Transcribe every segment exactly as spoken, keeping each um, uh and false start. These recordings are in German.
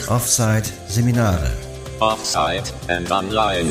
Offside Seminare. Offside and Online.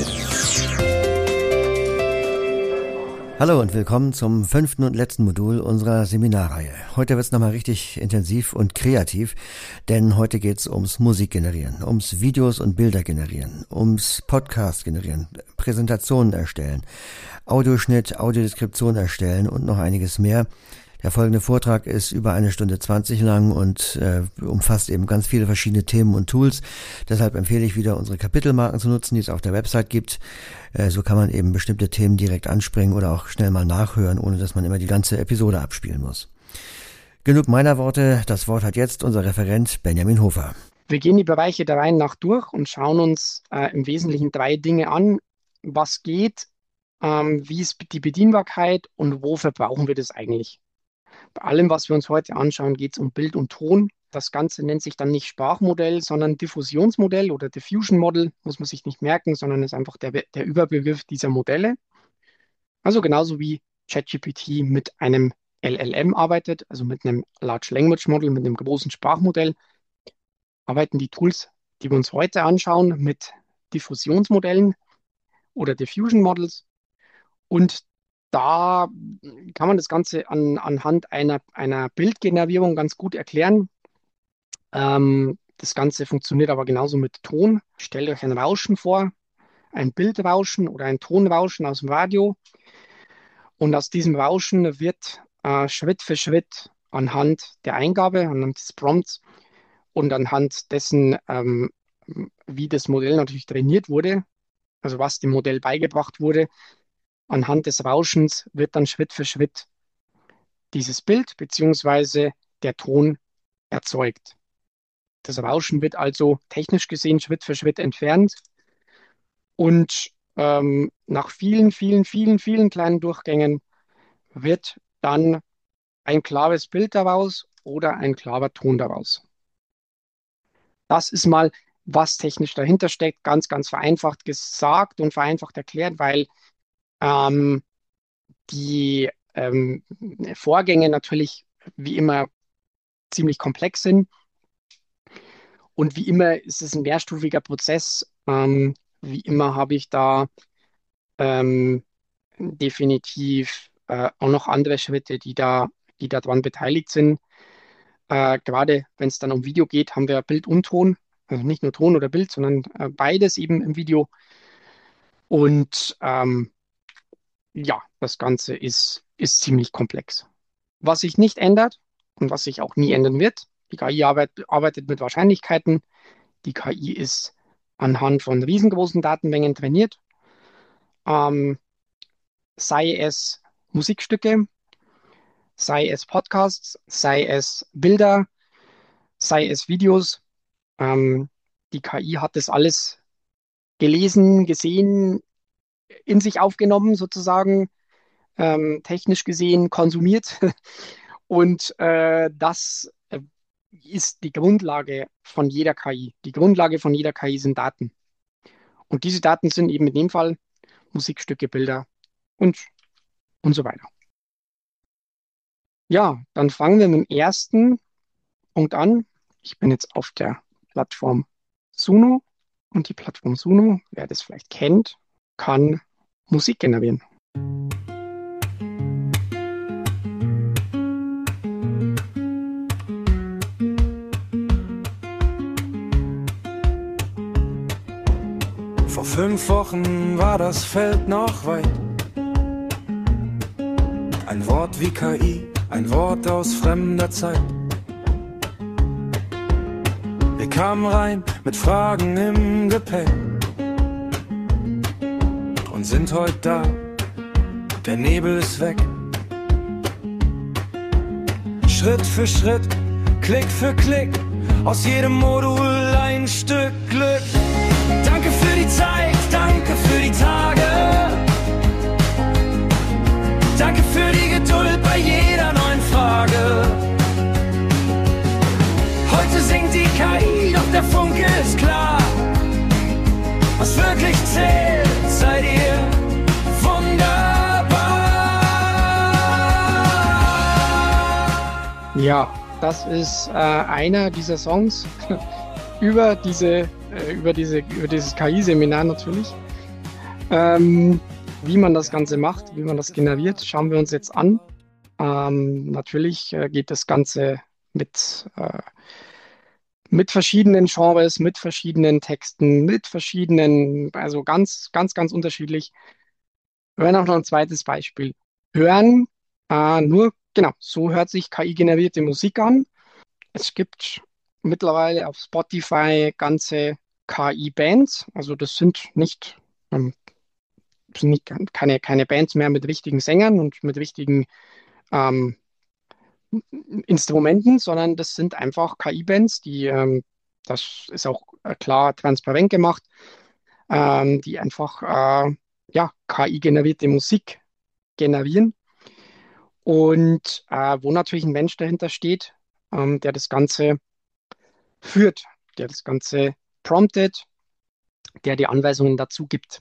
Hallo und willkommen zum fünften und letzten Modul unserer Seminarreihe. Heute wird's nochmal richtig intensiv und kreativ, denn heute geht's ums Musik generieren, ums Videos und Bilder generieren, ums Podcast generieren, Präsentationen erstellen, Audioschnitt, Audiodeskription erstellen und noch einiges mehr. Der folgende Vortrag ist über eine Stunde zwanzig lang und äh, umfasst eben ganz viele verschiedene Themen und Tools. Deshalb empfehle ich wieder, unsere Kapitelmarken zu nutzen, die es auf der Website gibt. Äh, so kann man eben bestimmte Themen direkt anspringen oder auch schnell mal nachhören, ohne dass man immer die ganze Episode abspielen muss. Genug meiner Worte. Das Wort hat jetzt unser Referent Benjamin Hofer. Wir gehen die Bereiche der Reihe nach durch und schauen uns äh, im Wesentlichen drei Dinge an. Was geht, ähm, wie ist die Bedienbarkeit und wofür brauchen wir das eigentlich? Bei allem, was wir uns heute anschauen, geht es um Bild und Ton. Das Ganze nennt sich dann nicht Sprachmodell, sondern Diffusionsmodell oder Diffusion Model. Muss man sich nicht merken, sondern ist einfach der, der Überbegriff dieser Modelle. Also genauso wie ChatGPT mit einem L L M arbeitet, also mit einem Large Language Model, mit einem großen Sprachmodell, arbeiten die Tools, die wir uns heute anschauen, mit Diffusionsmodellen oder Diffusion Models. Und da kann man das Ganze an, anhand einer, einer Bildgenerierung ganz gut erklären. Ähm, das Ganze funktioniert aber genauso mit Ton. Stellt euch ein Rauschen vor, ein Bildrauschen oder ein Tonrauschen aus dem Radio. Und aus diesem Rauschen wird äh, Schritt für Schritt anhand der Eingabe, anhand des Prompts und anhand dessen, ähm, wie das Modell natürlich trainiert wurde, also was dem Modell beigebracht wurde, anhand des Rauschens wird dann Schritt für Schritt dieses Bild bzw. der Ton erzeugt. Das Rauschen wird also technisch gesehen Schritt für Schritt entfernt und ähm, nach vielen, vielen, vielen, vielen kleinen Durchgängen wird dann ein klares Bild daraus oder ein klarer Ton daraus. Das ist mal, was technisch dahinter steckt, ganz, ganz vereinfacht gesagt und vereinfacht erklärt, weil Ähm, die ähm, Vorgänge natürlich wie immer ziemlich komplex sind und wie immer ist es ein mehrstufiger Prozess. Ähm, wie immer habe ich da ähm, definitiv äh, auch noch andere Schritte, die da, die daran beteiligt sind. Äh, gerade wenn es dann um Video geht, haben wir Bild und Ton, also nicht nur Ton oder Bild, sondern äh, beides eben im Video. Und ähm, ja, das Ganze ist, ist ziemlich komplex. Was sich nicht ändert und was sich auch nie ändern wird, die K I arbeit, arbeitet mit Wahrscheinlichkeiten. Die K I ist anhand von riesengroßen Datenmengen trainiert. Ähm, sei es Musikstücke, sei es Podcasts, sei es Bilder, sei es Videos. Ähm, die K I hat das alles gelesen, gesehen, in sich aufgenommen sozusagen, ähm, technisch gesehen konsumiert. Und äh, das äh, ist die Grundlage von jeder K I. Die Grundlage von jeder K I sind Daten. Und diese Daten sind eben in dem Fall Musikstücke, Bilder und, und so weiter. Ja, dann fangen wir mit dem ersten Punkt an. Ich bin jetzt auf der Plattform Suno und die Plattform Suno, wer das vielleicht kennt, kann Musik generieren. Vor fünf Wochen war das Feld noch weit. Ein Wort wie K I, ein Wort aus fremder Zeit. Wir kamen rein mit Fragen im Gepäck und sind heute da, der Nebel ist weg. Schritt für Schritt, Klick für Klick, aus jedem Modul ein Stück Glück. Danke für die Zeit, danke für die Tage. Danke für die Geduld bei jeder neuen Frage. Heute singt die K I, doch der Funke ist klar. Was wirklich zählt, seid ihr wunderbar. Ja, das ist äh, einer dieser Songs. über diese, äh, über diese, über dieses K I-Seminar natürlich. Ähm, wie man das Ganze macht, wie man das generiert, schauen wir uns jetzt an. Ähm, natürlich äh, geht das Ganze mit, äh, mit verschiedenen Genres, mit verschiedenen Texten, mit verschiedenen, also ganz, ganz, ganz unterschiedlich. Wir hören auch noch ein zweites Beispiel. Hören äh, nur, genau, so hört sich K I-generierte Musik an. Es gibt mittlerweile auf Spotify ganze K I-Bands. Also das sind nicht, ähm, sind nicht keine, keine Bands mehr mit richtigen Sängern und mit richtigen ähm, Instrumenten, sondern das sind einfach K I-Bands, die, ähm, das ist auch äh, klar transparent gemacht, ähm, die einfach äh, ja, K I-generierte Musik generieren und äh, wo natürlich ein Mensch dahinter steht, ähm, der das Ganze führt, der das Ganze promptet, der die Anweisungen dazu gibt.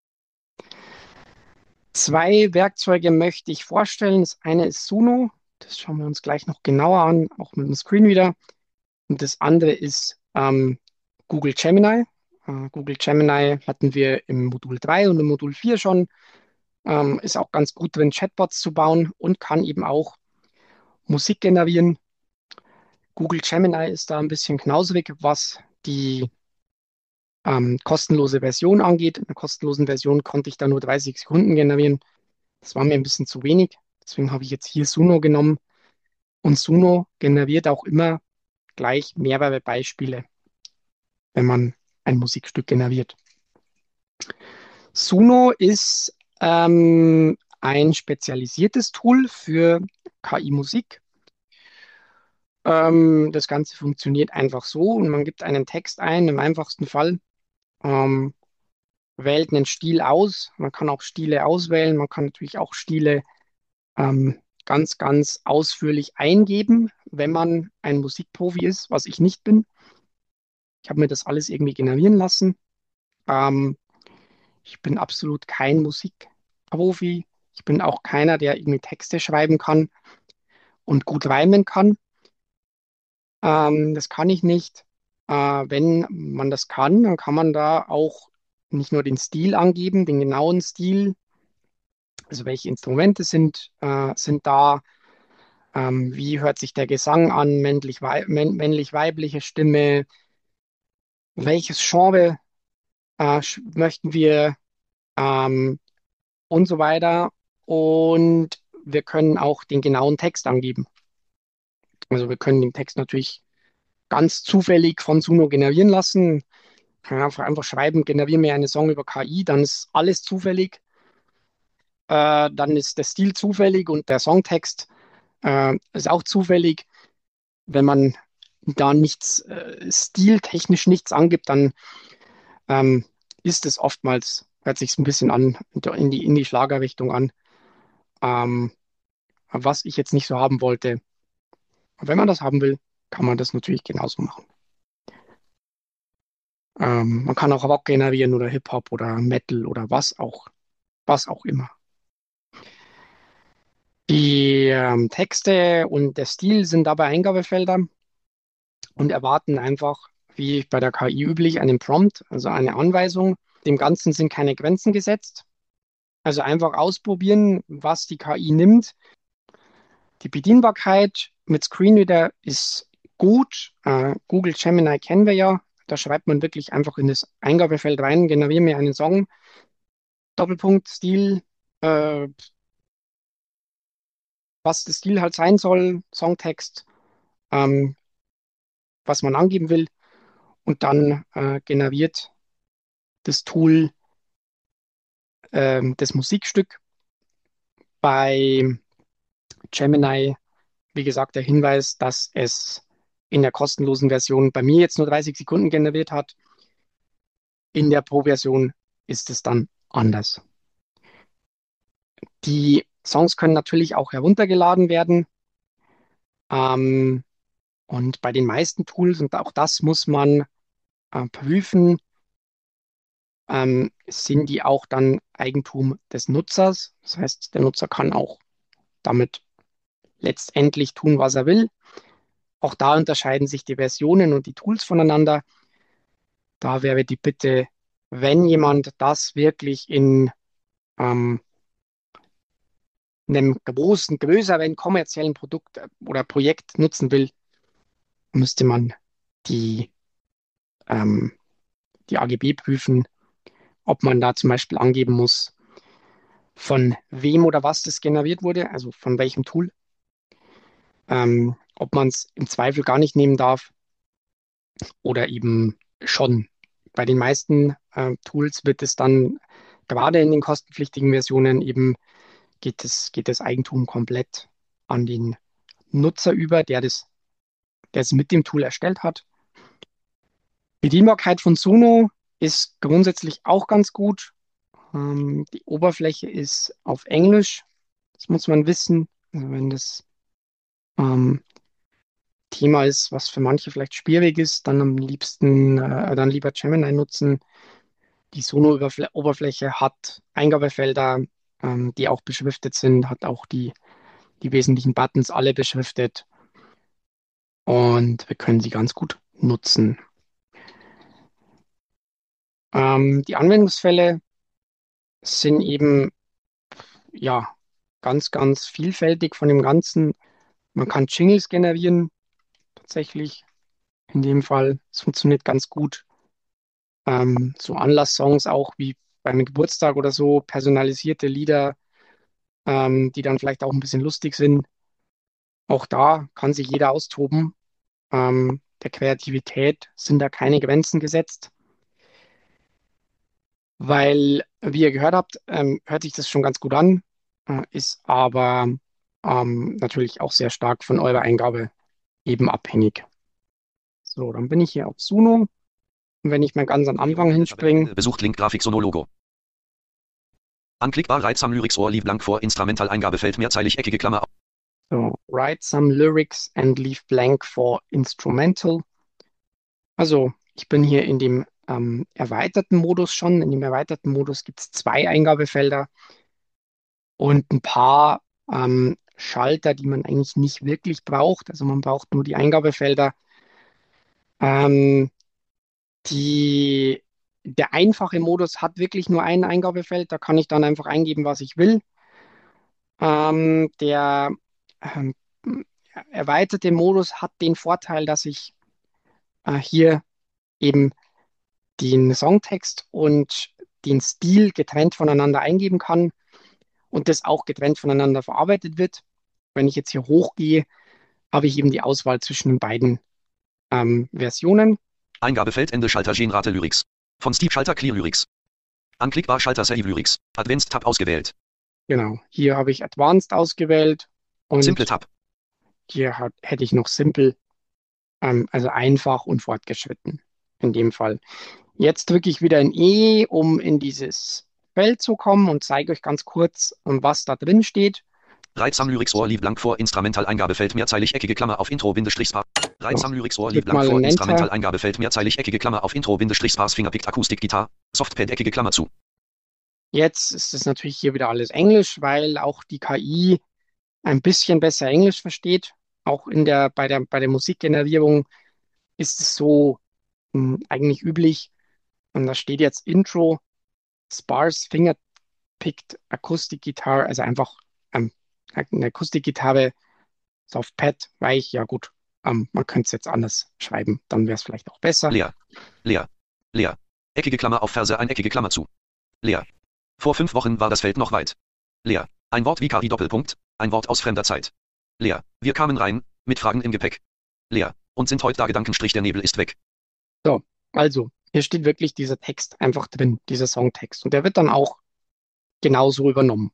Zwei Werkzeuge möchte ich vorstellen. Das eine ist Suno, das schauen wir uns gleich noch genauer an, auch mit dem Screenreader. Und das andere ist ähm, Google Gemini. Äh, Google Gemini hatten wir im Modul drei und im Modul vier schon. Ähm, ist auch ganz gut drin, Chatbots zu bauen und kann eben auch Musik generieren. Google Gemini ist da ein bisschen knauserig, was die ähm, kostenlose Version angeht. In der kostenlosen Version konnte ich da nur dreißig Sekunden generieren. Das war mir ein bisschen zu wenig. Deswegen habe ich jetzt hier Suno genommen. Und Suno generiert auch immer gleich mehrere Beispiele, wenn man ein Musikstück generiert. Suno ist ähm, ein spezialisiertes Tool für K I-Musik. Ähm, das Ganze funktioniert einfach so und man gibt einen Text ein, im einfachsten Fall, ähm, wählt einen Stil aus. Man kann auch Stile auswählen, man kann natürlich auch Stile ähm, ganz, ganz ausführlich eingeben, wenn man ein Musikprofi ist, was ich nicht bin. Ich habe mir das alles irgendwie generieren lassen. Ähm, ich bin absolut kein Musikprofi. Ich bin auch keiner, der irgendwie Texte schreiben kann und gut reimen kann. Ähm, das kann ich nicht. Äh, wenn man das kann, dann kann man da auch nicht nur den Stil angeben, den genauen Stil, also welche Instrumente sind, äh, sind da, ähm, wie hört sich der Gesang an, männlich, wei männ männlich-weibliche Stimme, welches Genre äh, sch- möchten wir ähm, und so weiter. Und wir können auch den genauen Text angeben. Also wir können den Text natürlich ganz zufällig von Suno generieren lassen. Kann einfach, einfach schreiben, generiere mir einen Song über K I, dann ist alles zufällig. Äh, dann ist der Stil zufällig und der Songtext äh, ist auch zufällig. Wenn man da nichts, äh, stiltechnisch nichts angibt, dann ähm, ist es oftmals, hört sich ein bisschen an, in die, in die Schlagerrichtung an, ähm, was ich jetzt nicht so haben wollte. Und wenn man das haben will, kann man das natürlich genauso machen. Ähm, man kann auch Rock generieren oder Hip-Hop oder Metal oder was auch, was auch immer. Die ähm, Texte und der Stil sind dabei Eingabefelder und erwarten einfach, wie bei der K I üblich, einen Prompt, also eine Anweisung. Dem Ganzen sind keine Grenzen gesetzt. Also einfach ausprobieren, was die K I nimmt. Die Bedienbarkeit mit Screenreader ist gut. Äh, Google Gemini kennen wir ja. Da schreibt man wirklich einfach in das Eingabefeld rein, generiere mir einen Song, Doppelpunkt, Stil, äh, was der Stil halt sein soll, Songtext, ähm, was man angeben will. Und dann äh, generiert das Tool ähm, das Musikstück. Bei Gemini, wie gesagt, der Hinweis, dass es in der kostenlosen Version bei mir jetzt nur dreißig Sekunden generiert hat. In der Pro-Version ist es dann anders. Die Songs können natürlich auch heruntergeladen werden. Ähm, und bei den meisten Tools, und auch das muss man äh, prüfen, ähm, sind die auch dann Eigentum des Nutzers. Das heißt, der Nutzer kann auch damit letztendlich tun, was er will. Auch da unterscheiden sich die Versionen und die Tools voneinander. Da wäre die Bitte, wenn jemand das wirklich in ähm, einem großen, größeren kommerziellen Produkt äh, oder Projekt nutzen will, müsste man die, ähm, die A G B prüfen, ob man da zum Beispiel angeben muss, von wem oder was das generiert wurde, also von welchem Tool, ähm, ob man es im Zweifel gar nicht nehmen darf oder eben schon. Bei den meisten äh, Tools wird es dann gerade in den kostenpflichtigen Versionen eben geht das, geht das Eigentum komplett an den Nutzer über, der das, der es mit dem Tool erstellt hat. Bedienbarkeit von Suno ist grundsätzlich auch ganz gut. Ähm, die Oberfläche ist auf Englisch. Das muss man wissen. Also wenn das ähm, Thema ist, was für manche vielleicht schwierig ist, dann am liebsten, äh, dann lieber Gemini nutzen. Die Suno-Oberfläche hat Eingabefelder, ähm, die auch beschriftet sind, hat auch die, die wesentlichen Buttons alle beschriftet und wir können sie ganz gut nutzen. Ähm, die Anwendungsfälle sind eben ja ganz, ganz vielfältig von dem Ganzen. Man kann Jingles generieren, tatsächlich in dem Fall. Es funktioniert ganz gut. Ähm, so Anlasssongs auch wie bei einem Geburtstag oder so, personalisierte Lieder, ähm, die dann vielleicht auch ein bisschen lustig sind. Auch da kann sich jeder austoben. Ähm, der Kreativität sind da keine Grenzen gesetzt, weil, wie ihr gehört habt, ähm, hört sich das schon ganz gut an, äh, ist aber ähm, natürlich auch sehr stark von eurer Eingabe eben abhängig. So, dann bin ich hier auf Suno. Und wenn ich mal ganz am Anfang hinspringe, Besucht Link Grafik Sono Logo. Anklickbar Write some Lyrics or leave blank vor Instrumental Eingabefeld mehrzeilig eckige Klammer. so, write some lyrics and leave blank for instrumental. Also, ich bin hier in dem ähm, erweiterten Modus schon. In dem erweiterten Modus gibt es zwei Eingabefelder und ein paar ähm, Schalter, die man eigentlich nicht wirklich braucht. Also man braucht nur die Eingabefelder. Ähm, die, der einfache Modus hat wirklich nur ein Eingabefeld. Da kann ich dann einfach eingeben, was ich will. Ähm, der ähm, erweiterte Modus hat den Vorteil, dass ich äh, hier eben den Songtext und den Stil getrennt voneinander eingeben kann und das auch getrennt voneinander verarbeitet wird. Wenn ich jetzt hier hochgehe, habe ich eben die Auswahl zwischen den beiden ähm, Versionen. Eingabefeld Ende Schalter Genrate Lyrics. Von Steve Schalter Clear Lyrics. Anklickbar Schalter Save Lyrics. Advanced Tab ausgewählt. Genau, hier habe ich Advanced ausgewählt und Simple Tab. hier hat, hätte ich noch Simple, ähm, also einfach und fortgeschritten in dem Fall. Jetzt drücke ich wieder ein E, um in dieses Feld zu kommen und zeige euch ganz kurz, um was da drin steht. Write some Lyrics or leave blank vor Instrumental Eingabefeld mehrzeilig eckige Klammer auf Intro Bindestrich Sparse. Write some Lyrics or leave Drück mal blank vor ein Enter. Instrumental Eingabefeld mehrzeilig eckige Klammer auf Intro Bindestrich Sparse Fingerpicked Akustik Gitarre. Softpad eckige Klammer zu. Jetzt ist es natürlich hier wieder alles Englisch, weil auch die K I ein bisschen besser Englisch versteht. Auch in der, bei der, bei der Musikgenerierung ist es so mh, eigentlich üblich. Und da steht jetzt Intro, Sparse Fingerpicked Acoustic Guitar, also einfach ähm, eine Akustikgitarre, Softpad, weich, ja gut. Ähm, man könnte es jetzt anders schreiben, dann wäre es vielleicht auch besser. Leer. Leer. Leer. Eckige Klammer auf Verse ein eckige Klammer zu. Leer. Vor fünf Wochen war das Feld noch weit. Leer. Ein Wort wie K I Doppelpunkt, ein Wort aus fremder Zeit. Leer. Wir kamen rein, mit Fragen im Gepäck. Leer. Und sind heute da Gedankenstrich, der Nebel ist weg. So, also, hier steht wirklich dieser Text einfach drin, dieser Songtext. Und der wird dann auch genauso übernommen.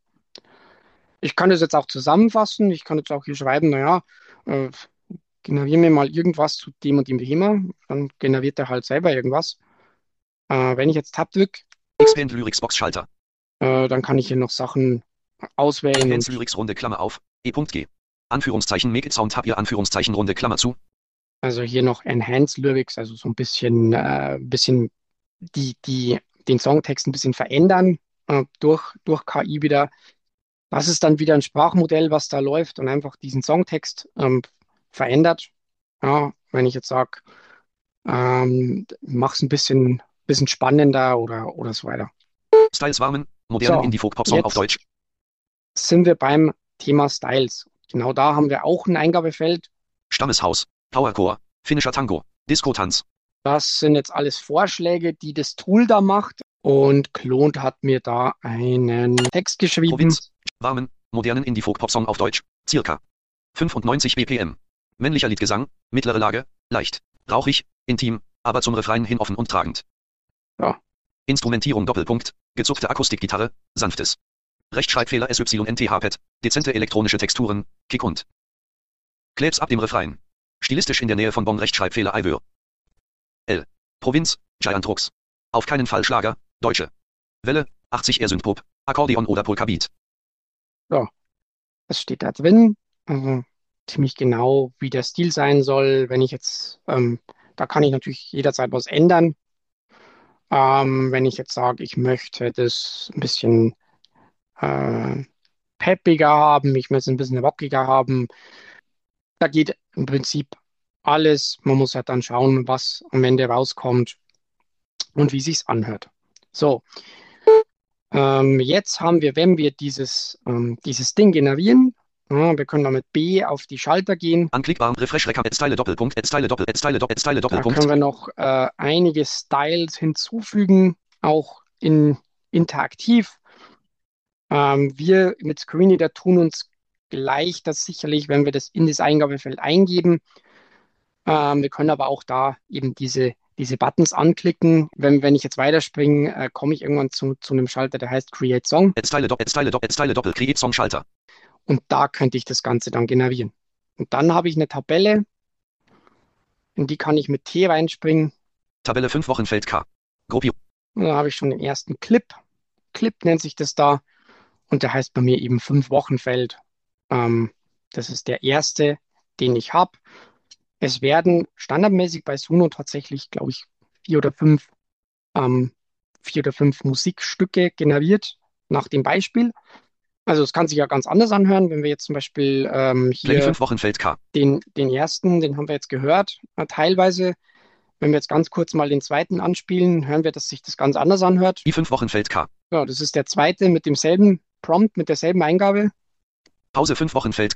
Ich kann das jetzt auch zusammenfassen. Ich kann jetzt auch hier schreiben, naja, äh, generiere mir mal irgendwas zu dem und dem Thema. Dann generiert er halt selber irgendwas. Äh, wenn ich jetzt Tab drücke, Expand Lyrics Box Schalter. äh, dann kann ich hier noch Sachen auswählen. Enhance Und, Lyrics Runde Klammer auf. E.G. Anführungszeichen Make it Sound Tab ihr Anführungszeichen Runde Klammer zu. also hier noch Enhance Lyrics, also so ein bisschen, äh, bisschen die, die, den Songtext ein bisschen verändern äh, durch, durch K I wieder. Das ist dann wieder ein Sprachmodell, was da läuft und einfach diesen Songtext ähm, verändert. Ja, wenn ich jetzt sage, ähm, mach's ein bisschen, bisschen spannender oder, oder so weiter. Styles warmen, modernen So, Indie-Folk-Pop-Song auf jetzt Deutsch. sind wir beim Thema Styles. Genau da haben wir auch ein Eingabefeld. Stammeshaus, Powercore, finnischer Tango, Disco-Tanz. Das sind jetzt alles Vorschläge, die das Tool da macht. Und Klont hat mir da einen Text geschrieben. Provinz, warmen, modernen Indie-Folk-Pop-Song auf Deutsch, circa fünfundneunzig B P M. Männlicher Liedgesang, mittlere Lage, leicht, rauchig, intim, aber zum Refrain hin offen und tragend. Ja. Instrumentierung Doppelpunkt, gezupfte Akustikgitarre, sanftes. Rechtschreibfehler S Y N T H-Pad, dezente elektronische Texturen, Kick und Klebs ab dem Refrain. Stilistisch in der Nähe von Bon Rechtschreibfehler Ivor. L. Provinz, Giant Rux. Auf keinen Fall Schlager, Deutsche. Welle, achtzig eher Synthpop, Akkordeon oder Polka-Beat. Ja, das steht da drin. Also ziemlich genau, wie der Stil sein soll. Wenn ich jetzt, ähm, da kann ich natürlich jederzeit was ändern. Ähm, wenn ich jetzt sage, ich möchte das ein bisschen äh, peppiger haben, ich möchte es ein bisschen rockiger haben, da geht im Prinzip alles. Man muss halt dann schauen, was am Ende rauskommt und wie sich's anhört. So, ähm, jetzt haben wir, wenn wir dieses, ähm, dieses Ding generieren, ja, wir können da mit B auf die Schalter gehen. Anklickbar, Refresh, Rekam, Style, Doppelpunkt, Style, Doppel, Style, Doppel, Style, Da Doppelpunkt. können wir noch äh, einige Styles hinzufügen, auch in interaktiv. Ähm, wir mit Screenreader tun uns gleich das sicherlich, wenn wir das in das Eingabefeld eingeben. Ähm, wir können aber auch da eben diese, diese Buttons anklicken. Wenn, wenn ich jetzt weiterspringe, äh, komme ich irgendwann zu, zu einem Schalter, der heißt Create Song. Style, Doppel, Style, Doppel, Style, Doppel, Create Song Schalter. Und da könnte ich das Ganze dann generieren. Und dann habe ich eine Tabelle, in die kann ich mit T reinspringen. Tabelle fünf Wochenfeld K. Gruppio. Und dann habe ich schon den ersten Clip. Clip nennt sich das da. Und der heißt bei mir eben fünf Wochenfeld. Ähm, das ist der erste, den ich habe. Es werden standardmäßig bei Suno tatsächlich, glaube ich, vier oder fünf, ähm, vier oder fünf Musikstücke generiert nach dem Beispiel. Also es kann sich ja ganz anders anhören, wenn wir jetzt zum Beispiel ähm, Play hier fünf Wochenfeld K. den, den ersten, den haben wir jetzt gehört, äh, teilweise. Wenn wir jetzt ganz kurz mal den zweiten anspielen, hören wir, dass sich das ganz anders anhört. I fünf Wochenfeld K. Ja, das ist der zweite mit demselben Prompt, mit derselben Eingabe. Pause fünf Wochenfeld.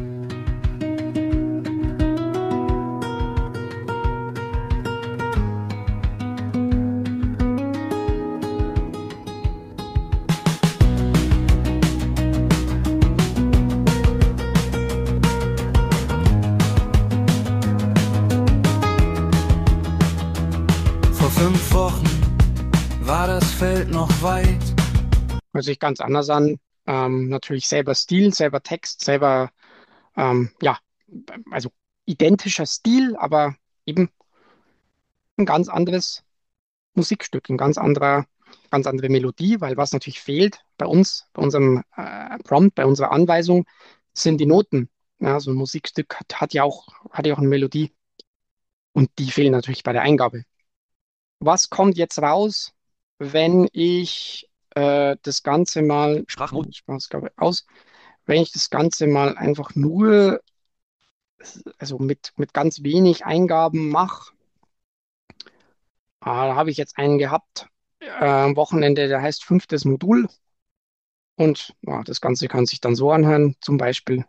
Vor fünf Wochen war das Feld noch weit. Hört sich ganz anders an. Ähm, natürlich selber Stil, selber Text, selber, ähm, ja, also identischer Stil, aber eben ein ganz anderes Musikstück, ein ganz anderer, ganz andere Melodie, weil was natürlich fehlt bei uns, bei unserem äh, Prompt, bei unserer Anweisung, sind die Noten. Ja, so ein Musikstück hat, hat ja auch, hat ja auch eine Melodie und die fehlen natürlich bei der Eingabe. Was kommt jetzt raus, wenn ich äh, das Ganze mal, Sprachmod. Sprachausgabe aus, wenn ich das Ganze mal einfach nur, also mit, mit ganz wenig Eingaben mache? Ah, da habe ich jetzt einen gehabt äh, am Wochenende, der heißt fünftes Modul. Und ja, das Ganze kann sich dann so anhören, zum Beispiel.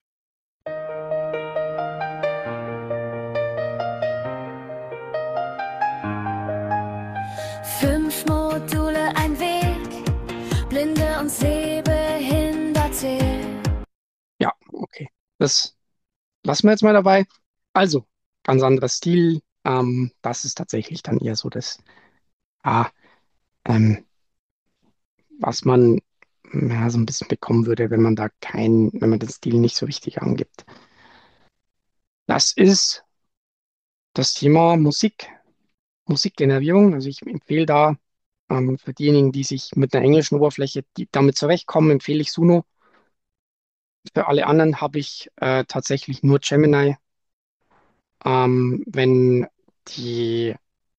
Fünf Module, ein Weg, Blinde und Sehbehinderte. Ja, okay. Das lassen wir jetzt mal dabei. Also, ganz anderer Stil. Ähm, das ist tatsächlich dann eher so das, ah, ähm, was man ja, so ein bisschen bekommen würde, wenn man da kein, wenn man den Stil nicht so richtig angibt. Das ist das Thema Musik, Musikgenerierung. Also ich empfehle da ähm, für diejenigen, die sich mit einer englischen Oberfläche, die damit zurechtkommen, empfehle ich Suno. Für alle anderen habe ich äh, tatsächlich nur Gemini. Ähm, wenn die,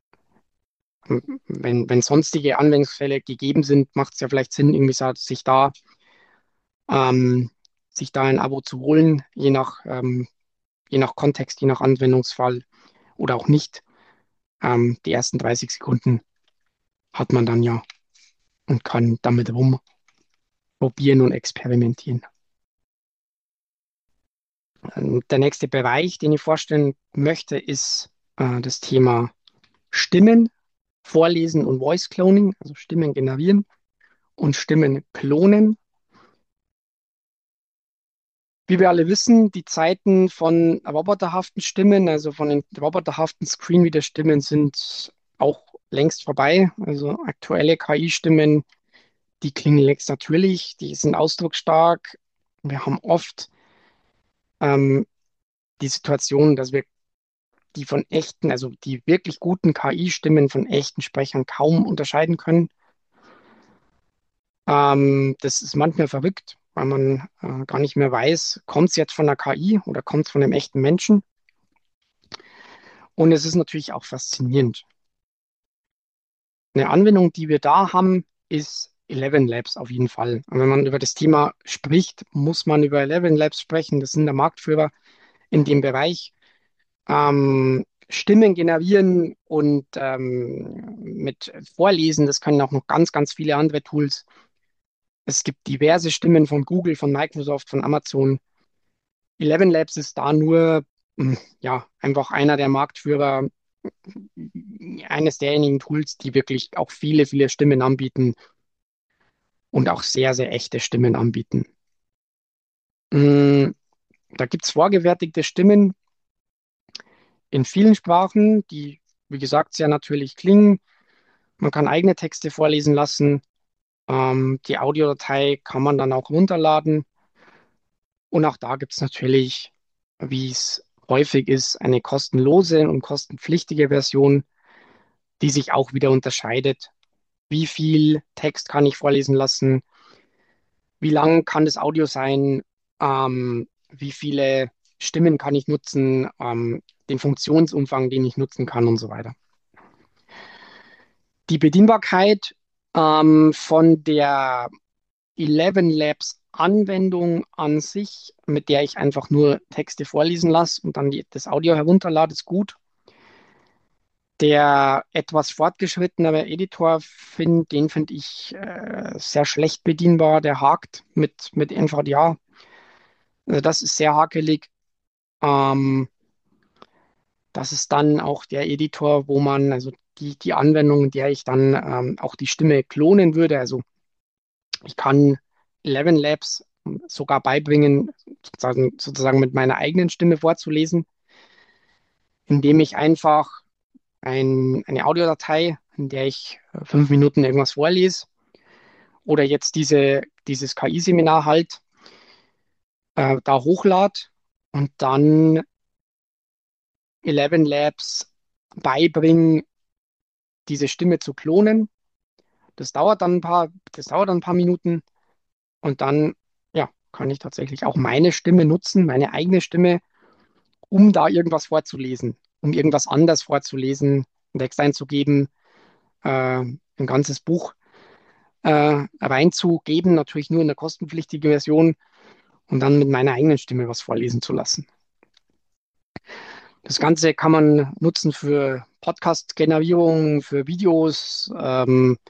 wenn, wenn sonstige Anwendungsfälle gegeben sind, macht es ja vielleicht Sinn, irgendwie so, sich da, ähm, sich da ein Abo zu holen, je nach, ähm, je nach Kontext, je nach Anwendungsfall oder auch nicht. ähm, die ersten dreißig Sekunden hat man dann ja und kann damit rumprobieren und experimentieren. Ähm, Der nächste Bereich, den ich vorstellen möchte, ist äh, das Thema Stimmen vorlesen und Voice Cloning, also Stimmen generieren und Stimmen klonen. Wie wir alle wissen, die Zeiten von roboterhaften Stimmen, also von den roboterhaften Screenreader-Stimmen, sind auch längst vorbei. Also aktuelle K I-Stimmen, die klingen längst natürlich, die sind ausdrucksstark. Wir haben oft ähm, die Situation, dass wir die von echten, also die wirklich guten K I-Stimmen von echten Sprechern kaum unterscheiden können. Ähm, das ist manchmal verrückt, weil man äh, gar nicht mehr weiß, kommt es jetzt von der K I oder kommt es von einem echten Menschen? Und es ist natürlich auch faszinierend. Eine Anwendung, die wir da haben, ist Eleven Labs auf jeden Fall. Und wenn man über das Thema spricht, muss man über Eleven Labs sprechen. Das sind der Marktführer in dem Bereich. Ähm, Stimmen generieren und ähm, mit Vorlesen, das können auch noch ganz, ganz viele andere Tools. Es gibt diverse Stimmen von Google, von Microsoft, von Amazon. Eleven Labs ist da nur, mh, ja, einfach einer der Marktführer, eines derjenigen Tools, die wirklich auch viele, viele Stimmen anbieten und auch sehr, sehr echte Stimmen anbieten. Mm, Da gibt es vorgefertigte Stimmen in vielen Sprachen, die, wie gesagt, sehr natürlich klingen. Man kann eigene Texte vorlesen lassen. Ähm, die Audiodatei kann man dann auch runterladen. Und auch da gibt es natürlich, wie es häufig ist, eine kostenlose und kostenpflichtige Version, die sich auch wieder unterscheidet. Wie viel Text kann ich vorlesen lassen? Wie lang kann das Audio sein? Ähm, wie viele Stimmen kann ich nutzen? Ähm, den Funktionsumfang, den ich nutzen kann und so weiter. Die Bedienbarkeit ähm, von der Eleven Labs Anwendung an sich, mit der ich einfach nur Texte vorlesen lasse und dann die, das Audio herunterlade, ist gut. Der etwas fortgeschrittenere Editor, find, den finde ich äh, sehr schlecht bedienbar. Der hakt mit, mit N V D A. Also das ist sehr hakelig. Ähm, Das ist dann auch der Editor, wo man, also die, die Anwendung, in der ich dann ähm, auch die Stimme klonen würde. Also ich kann Eleven Labs sogar beibringen, sozusagen, sozusagen mit meiner eigenen Stimme vorzulesen, indem ich einfach ein, eine Audiodatei, in der ich äh, fünf Minuten irgendwas vorlese, oder jetzt diese, dieses K I-Seminar halt äh, da hochlade und dann Eleven Labs beibringen, diese Stimme zu klonen. Das dauert dann ein paar, das dauert dann ein paar Minuten und dann, ja, kann ich tatsächlich auch meine Stimme nutzen, meine eigene Stimme, um da irgendwas vorzulesen, um irgendwas anders vorzulesen, einen Text einzugeben, äh, ein ganzes Buch äh, reinzugeben, natürlich nur in der kostenpflichtigen Version und dann mit meiner eigenen Stimme was vorlesen zu lassen. Das Ganze kann man nutzen für Podcast-Generierung, für Videos, ähm,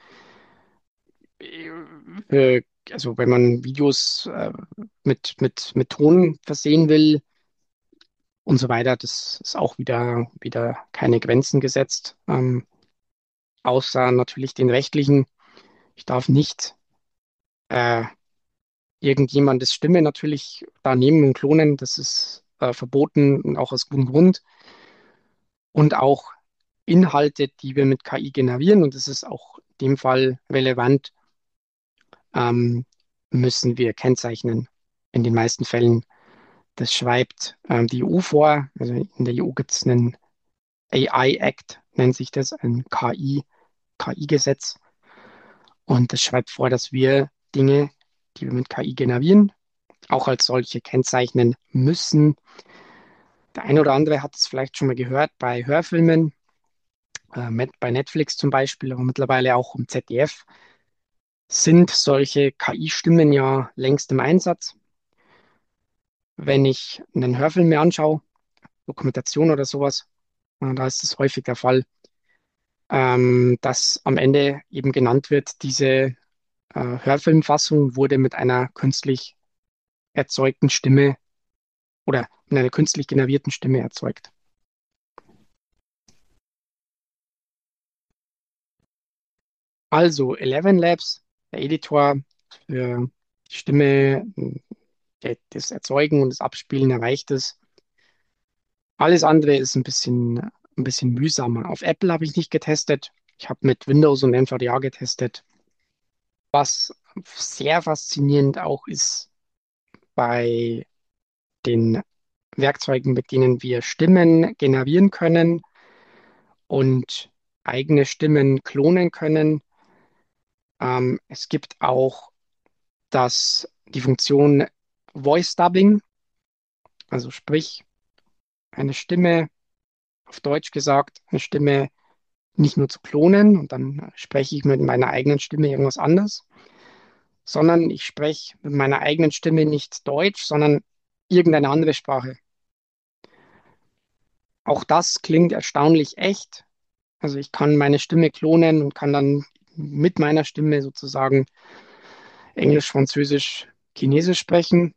für, also wenn man Videos äh, mit, mit, mit Ton versehen will und so weiter. Das ist auch wieder, wieder keine Grenzen gesetzt, ähm, außer natürlich den rechtlichen. Ich darf nicht äh, irgendjemandes Stimme natürlich da nehmen und klonen. Das ist äh, verboten und auch aus gutem Grund. Und auch Inhalte, die wir mit K I generieren, und das ist auch in dem Fall relevant, ähm, müssen wir kennzeichnen. In den meisten Fällen. Das schreibt ähm, die E U vor. Also in der E U gibt es einen A I Act, nennt sich das, ein K I, K I-Gesetz. Und das schreibt vor, dass wir Dinge, die wir mit K I generieren, auch als solche kennzeichnen müssen. Der eine oder andere hat es vielleicht schon mal gehört bei Hörfilmen, äh, mit, bei Netflix zum Beispiel, aber mittlerweile auch im Z D F sind solche K I-Stimmen ja längst im Einsatz. Wenn ich einen Hörfilm mir anschaue, Dokumentation oder sowas, äh, da ist es häufig der Fall, ähm, das am Ende eben genannt wird. Diese äh, Hörfilmfassung wurde mit einer künstlich erzeugten Stimme oder mit einer künstlich generierten Stimme erzeugt. Also Eleven Labs, der Editor für die Stimme, der, das Erzeugen und das Abspielen erreicht es. Alles andere ist ein bisschen, ein bisschen mühsamer. Auf Apple habe ich nicht getestet. Ich habe mit Windows und N V D A getestet. Was sehr faszinierend auch ist bei den Werkzeugen, mit denen wir Stimmen generieren können und eigene Stimmen klonen können. Ähm, es gibt auch das, die Funktion Voice Dubbing, also sprich eine Stimme, auf Deutsch gesagt, eine Stimme nicht nur zu klonen und dann spreche ich mit meiner eigenen Stimme irgendwas anderes, sondern ich spreche mit meiner eigenen Stimme nicht Deutsch, sondern irgendeine andere Sprache. Auch das klingt erstaunlich echt. Also ich kann meine Stimme klonen und kann dann mit meiner Stimme sozusagen Englisch, Französisch, Chinesisch sprechen.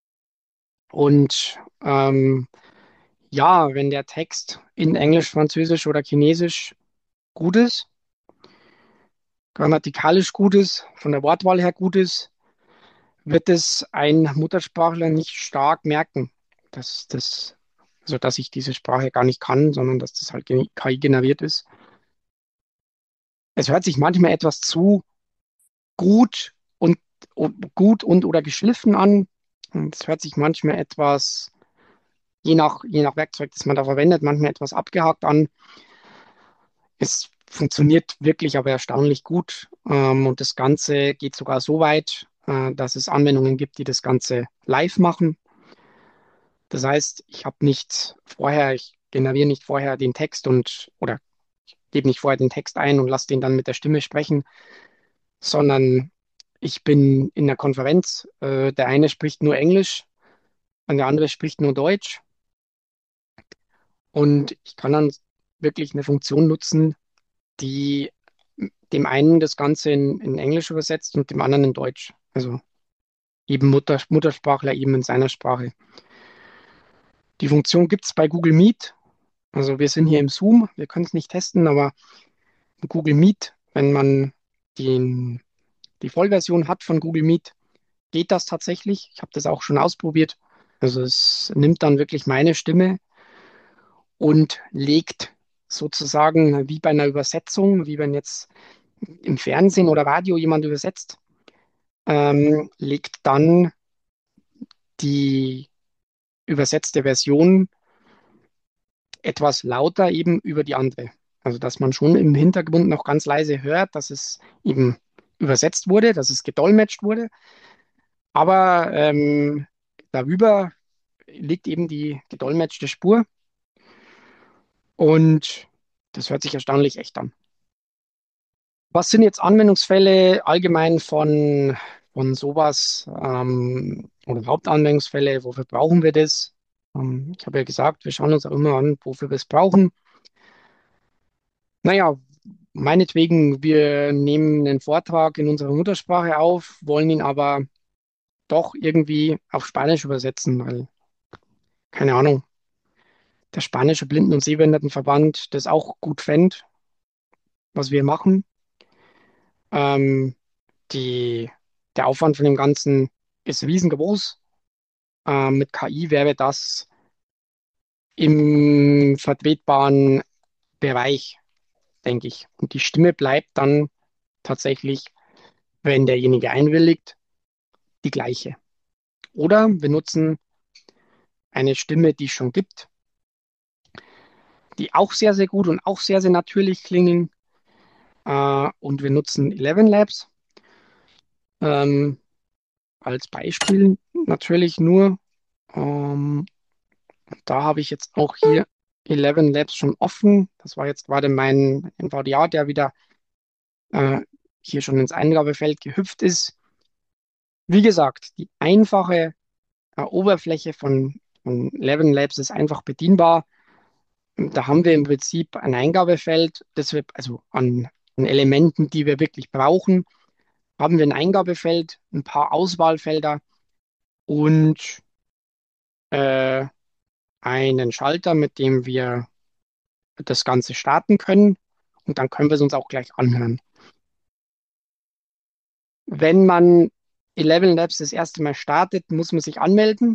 Und ähm, ja, wenn der Text in Englisch, Französisch oder Chinesisch gut ist, grammatikalisch gut ist, von der Wortwahl her gut ist, wird es ein Muttersprachler nicht stark merken, dass das, also dass ich diese Sprache gar nicht kann, sondern dass das halt K I generiert ist. Es hört sich manchmal etwas zu gut und, und gut und oder geschliffen an. Und es hört sich manchmal etwas, je nach, je nach Werkzeug, das man da verwendet, manchmal etwas abgehakt an. Es funktioniert wirklich aber erstaunlich gut. Ähm, und das Ganze geht sogar so weit, äh, dass es Anwendungen gibt, die das Ganze live machen. Das heißt, ich habe nicht vorher, ich generiere nicht vorher den Text und oder ich gebe nicht vorher den Text ein und lasse den dann mit der Stimme sprechen, sondern ich bin in der Konferenz. Äh, der eine spricht nur Englisch und der andere spricht nur Deutsch. Und ich kann dann wirklich eine Funktion nutzen, die dem einen das Ganze in, in Englisch übersetzt und dem anderen in Deutsch. Also eben Mutter, Muttersprachler eben in seiner Sprache. Die Funktion gibt es bei Google Meet. Also wir sind hier im Zoom, wir können es nicht testen, aber in Google Meet, wenn man den, die Vollversion hat von Google Meet, geht das tatsächlich. Ich habe das auch schon ausprobiert. Also es nimmt dann wirklich meine Stimme und legt sozusagen wie bei einer Übersetzung, wie wenn jetzt im Fernsehen oder Radio jemand übersetzt, ähm, legt dann die übersetzte Version etwas lauter eben über die andere. Also dass man schon im Hintergrund noch ganz leise hört, dass es eben übersetzt wurde, dass es gedolmetscht wurde. Aber ähm, darüber liegt eben die gedolmetschte Spur und das hört sich erstaunlich echt an. Was sind jetzt Anwendungsfälle allgemein von, von sowas ähm, oder Hauptanwendungsfälle? Wofür brauchen wir das? Ähm, ich habe ja gesagt, wir schauen uns auch immer an, wofür wir es brauchen. Naja, meinetwegen, wir nehmen einen Vortrag in unserer Muttersprache auf, wollen ihn aber doch irgendwie auf Spanisch übersetzen, weil, keine Ahnung, der spanische Blinden- und Sehbehindertenverband das auch gut fände, was wir machen. Ähm, die, der Aufwand von dem Ganzen ist riesengroß. Ähm, mit K I wäre das im vertretbaren Bereich, denke ich. Und die Stimme bleibt dann tatsächlich, wenn derjenige einwilligt, die gleiche. Oder wir nutzen eine Stimme, die es schon gibt, die auch sehr, sehr gut und auch sehr, sehr natürlich klingen. Äh, und wir nutzen Eleven Labs ähm, als Beispiel natürlich nur. Ähm, Da habe ich jetzt auch hier Eleven Labs schon offen. Das war jetzt gerade mein N V D A, der wieder äh, hier schon ins Eingabefeld gehüpft ist. Wie gesagt, die einfache äh, Oberfläche von, von Eleven Labs ist einfach bedienbar. Da haben wir im Prinzip ein Eingabefeld, das wir, also an, an Elementen, die wir wirklich brauchen, haben wir ein Eingabefeld, ein paar Auswahlfelder und äh, einen Schalter, mit dem wir das Ganze starten können. Und dann können wir es uns auch gleich anhören. Wenn man Eleven Labs das erste Mal startet, muss man sich anmelden.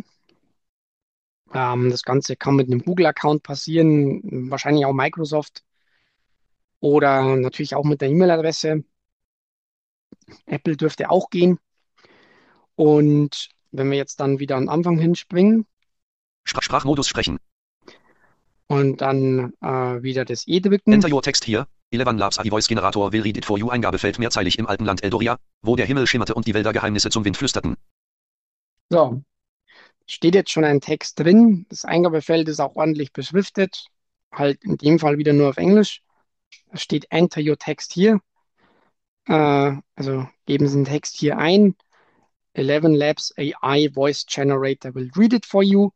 Ähm, das Ganze kann mit einem Google-Account passieren, wahrscheinlich auch Microsoft oder natürlich auch mit der E-Mail-Adresse. Apple dürfte auch gehen. Und wenn wir jetzt dann wieder an den Anfang hinspringen Sprach Sprachmodus sprechen. und dann äh, wieder das E drücken, Enter your text here. Eleven Labs A I Voice Generator will read it for you. Eingabefeld mehrzeilig im alten Land Eldoria, wo der Himmel schimmerte und die Wälder Geheimnisse zum Wind flüsterten. so, steht jetzt schon ein Text drin. Das Eingabefeld ist auch ordentlich beschriftet. Halt in dem Fall wieder nur auf Englisch. Da steht Enter your text here. Äh, also geben Sie den Text hier ein. Eleven Labs A I Voice Generator will read it for you.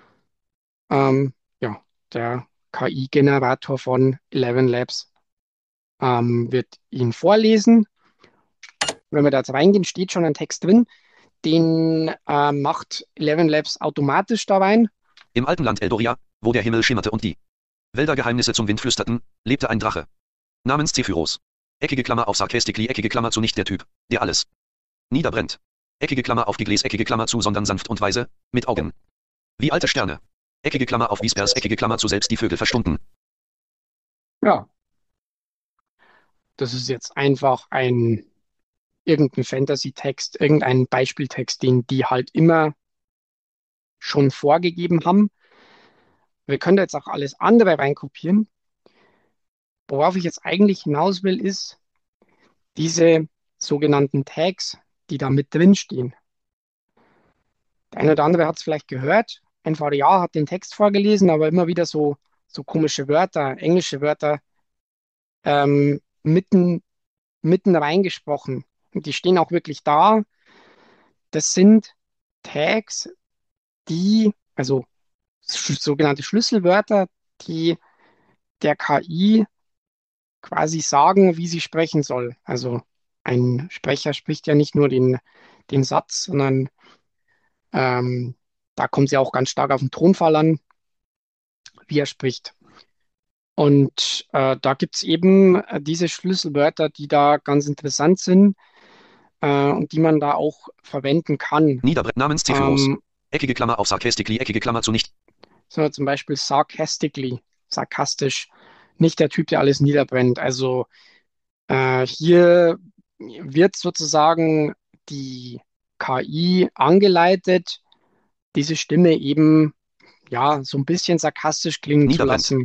Ähm, ja, der K I-Generator von Eleven Labs ähm, wird ihn vorlesen. Wenn wir da jetzt reingehen, steht schon ein Text drin. Den äh, macht Eleven Labs automatisch da rein. Im alten Land Eldoria, wo der Himmel schimmerte und die Wälder Geheimnisse zum Wind flüsterten, lebte ein Drache. Namens Zephyros. Eckige Klammer auf sarcastically, eckige Klammer zu, nicht der Typ, der alles niederbrennt. Eckige Klammer auf Gegläs, eckige Klammer zu, sondern sanft und weise, mit Augen wie alte Sterne. Eckige Klammer auf Whispers, eckige Klammer zu, selbst die Vögel verstummten. Ja, das ist jetzt einfach ein irgendein Fantasy-Text, irgendein Beispieltext, den die halt immer schon vorgegeben haben. Wir können da jetzt auch alles andere reinkopieren. Worauf ich jetzt eigentlich hinaus will, ist diese sogenannten Tags, die da mit drin stehen. Der eine oder andere hat es vielleicht gehört. Ein V D A hat den Text vorgelesen, aber immer wieder so, so komische Wörter, englische Wörter ähm, mitten, mitten reingesprochen. Und die stehen auch wirklich da. Das sind Tags, die, also sch- sogenannte Schlüsselwörter, die der K I quasi sagen, wie sie sprechen soll. Also ein Sprecher spricht ja nicht nur den, den Satz, sondern ähm, da kommt es ja auch ganz stark auf den Tonfall an, wie er spricht. Und äh, da gibt es eben äh, diese Schlüsselwörter, die da ganz interessant sind äh, und die man da auch verwenden kann. Niederbrennt namens Zephyros. Ähm, Eckige Klammer auf sarcastically, eckige Klammer zu, nicht so zum Beispiel sarcastically, sarkastisch, nicht der Typ, der alles niederbrennt. Also äh, hier wird sozusagen die K I angeleitet, diese Stimme eben ja so ein bisschen sarkastisch klingen zu niederbrennt. lassen.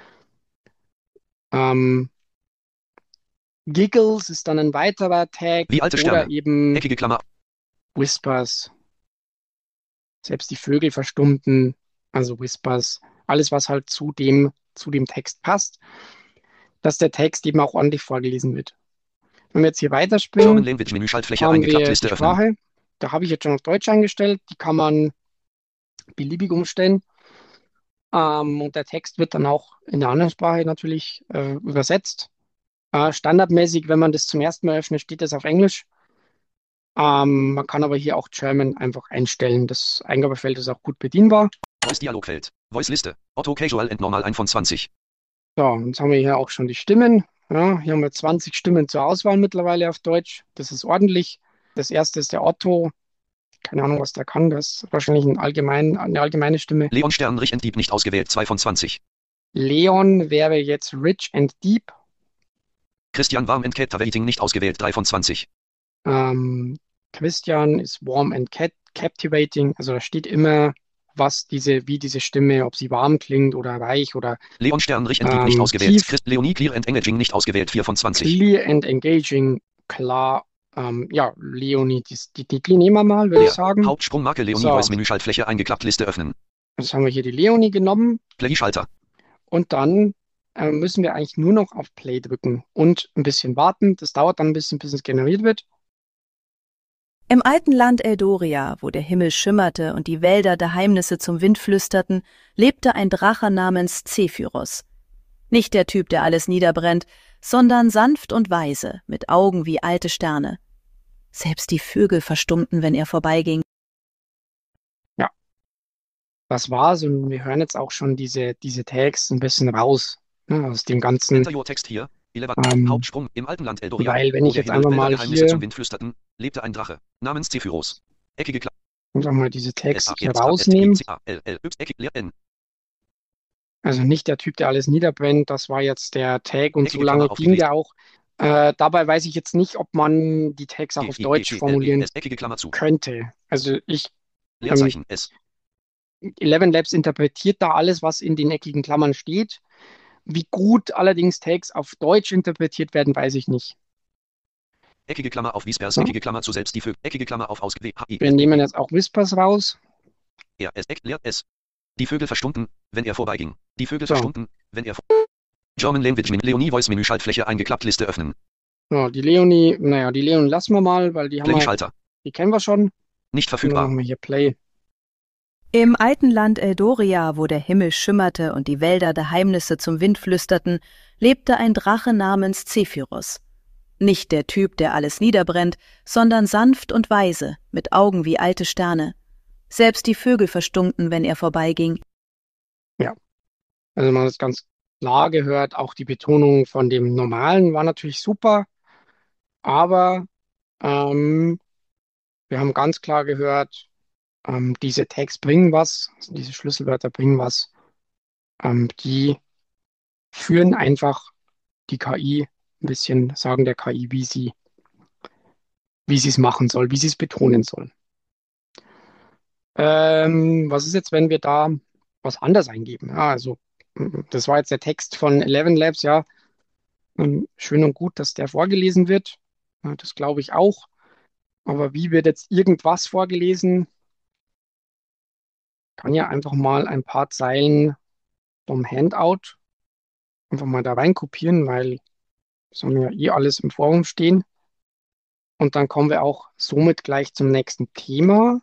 Ähm, Giggles ist dann ein weiterer Tag Wie alte oder Sterne. eben Eckige Klammer. Whispers. Selbst die Vögel verstummten, also Whispers. Alles, was halt zu dem, zu dem Text passt, dass der Text eben auch ordentlich vorgelesen wird. Wenn wir jetzt hier German weiterspringen, Language Menü Schaltfläche haben eingeklappt, wir Liste die öffnen. Sprache. Da habe ich jetzt schon auf Deutsch eingestellt. Die kann man beliebig umstellen. Ähm, und der Text wird dann auch in der anderen Sprache natürlich äh, übersetzt. Äh, standardmäßig, wenn man das zum ersten Mal öffnet, steht das auf Englisch. Ähm, man kann aber hier auch German einfach einstellen. Das Eingabefeld ist auch gut bedienbar. Voice Dialogfeld. Voice Liste. Auto Casual and Normal eins von zwanzig. So, und jetzt haben wir hier auch schon die Stimmen. Ja, hier haben wir zwanzig Stimmen zur Auswahl mittlerweile auf Deutsch. Das ist ordentlich. Das erste ist der Otto. Keine Ahnung, was der kann. Das ist wahrscheinlich ein allgemein, eine allgemeine Stimme. Leon Stern Rich and Deep nicht ausgewählt, zwei von zwanzig. Leon wäre jetzt Rich and Deep. Christian Warm and Captivating nicht ausgewählt, drei von zwanzig. Ähm, Christian ist Warm and cat Captivating. Also da steht immer, was diese, wie diese Stimme, ob sie warm klingt oder weich oder Leon Stern Rich and Deep ähm, nicht ausgewählt. tief. Christ Leonie Clear and Engaging nicht ausgewählt, vier von zwanzig. Clear and Engaging. Klar. Ähm, ja, Leonie, die, die Titel nehmen wir mal, würde ich Leer. sagen. Hauptsprungmarke Leonie So. Voice Menü Schaltfläche eingeklappt, Liste öffnen. Jetzt haben wir hier die Leonie genommen Play Schalter. und dann äh, müssen wir eigentlich nur noch auf Play drücken und ein bisschen warten. Das dauert dann ein bisschen, bis es generiert wird. Im alten Land Eldoria, wo der Himmel schimmerte und die Wälder Geheimnisse zum Wind flüsterten, lebte ein Drache namens Zephyros. Nicht der Typ, der alles niederbrennt, sondern sanft und weise, mit Augen wie alte Sterne. Selbst die Vögel verstummten, wenn er vorbeiging. Ja, das war's und wir hören jetzt auch schon diese, diese Tags ein bisschen raus, ne, aus dem ganzen. Enter your text hier. Ähm, Hauptsprung. Im alten Land Eldoria, weil wenn wo ich der jetzt Himmel einfach Wälder mal Geheimnisse hier zum Wind flüsterten, lebte ein Drache namens Zephyros. Eckige Klammer. einfach mal diese Tags S A hier X A S T rausnehmen. C A L L Y eckig leer N. Also nicht der Typ, der alles niederbrennt, das war jetzt der Tag und so Eckige lange Klammer auf ging die der auch. Äh, dabei weiß ich jetzt nicht, ob man die Tags auch E, auf E, Deutsch E, L, E, formulieren S, eckige Klammer zu. könnte. Also ich, ähm, Leerzeichen S. Eleven Labs interpretiert da alles, was in den eckigen Klammern steht. Wie gut allerdings Tags auf Deutsch interpretiert werden, weiß ich nicht. Eckige Klammer auf Whispers, Ja. eckige Klammer zu selbst die Vögel, eckige Klammer auf aus W H I Wir nehmen jetzt auch Whispers raus. R S Eck leer S. Die Vögel verstummten, wenn er vorbeiging. Die Vögel So. verstummten, wenn er vor German Language Menü Leonie Voice Menü Schaltfläche eingeklappt Liste öffnen. Ja, die Leonie, naja, die Leonie lassen wir mal, weil die haben Play wir, Schalter. die kennen wir schon. Nicht Und dann verfügbar. machen wir hier Play. Im alten Land Eldoria, wo der Himmel schimmerte und die Wälder Geheimnisse zum Wind flüsterten, lebte ein Drache namens Zephyros. Nicht der Typ, der alles niederbrennt, sondern sanft und weise, mit Augen wie alte Sterne. Selbst die Vögel verstummten, wenn er vorbeiging. Also man hat es ganz klar gehört, auch die Betonung von dem Normalen war natürlich super, aber ähm, wir haben ganz klar gehört, ähm, diese Tags bringen was, also diese Schlüsselwörter bringen was, ähm, die führen einfach die K I ein bisschen, sagen der K I, wie sie, wie sie es machen soll, wie sie es betonen soll. Ähm, was ist jetzt, wenn wir da was anderes eingeben? Ja, also mm, das war jetzt der Text von Eleven Labs, ja. Ähm, Schön und gut, dass der vorgelesen wird. Ja, das glaube ich auch. Aber wie wird jetzt irgendwas vorgelesen? Kann ja einfach mal ein paar Zeilen vom Handout einfach mal da rein kopieren, weil das haben wir ja eh alles im Forum stehen. Und dann kommen wir auch somit gleich zum nächsten Thema.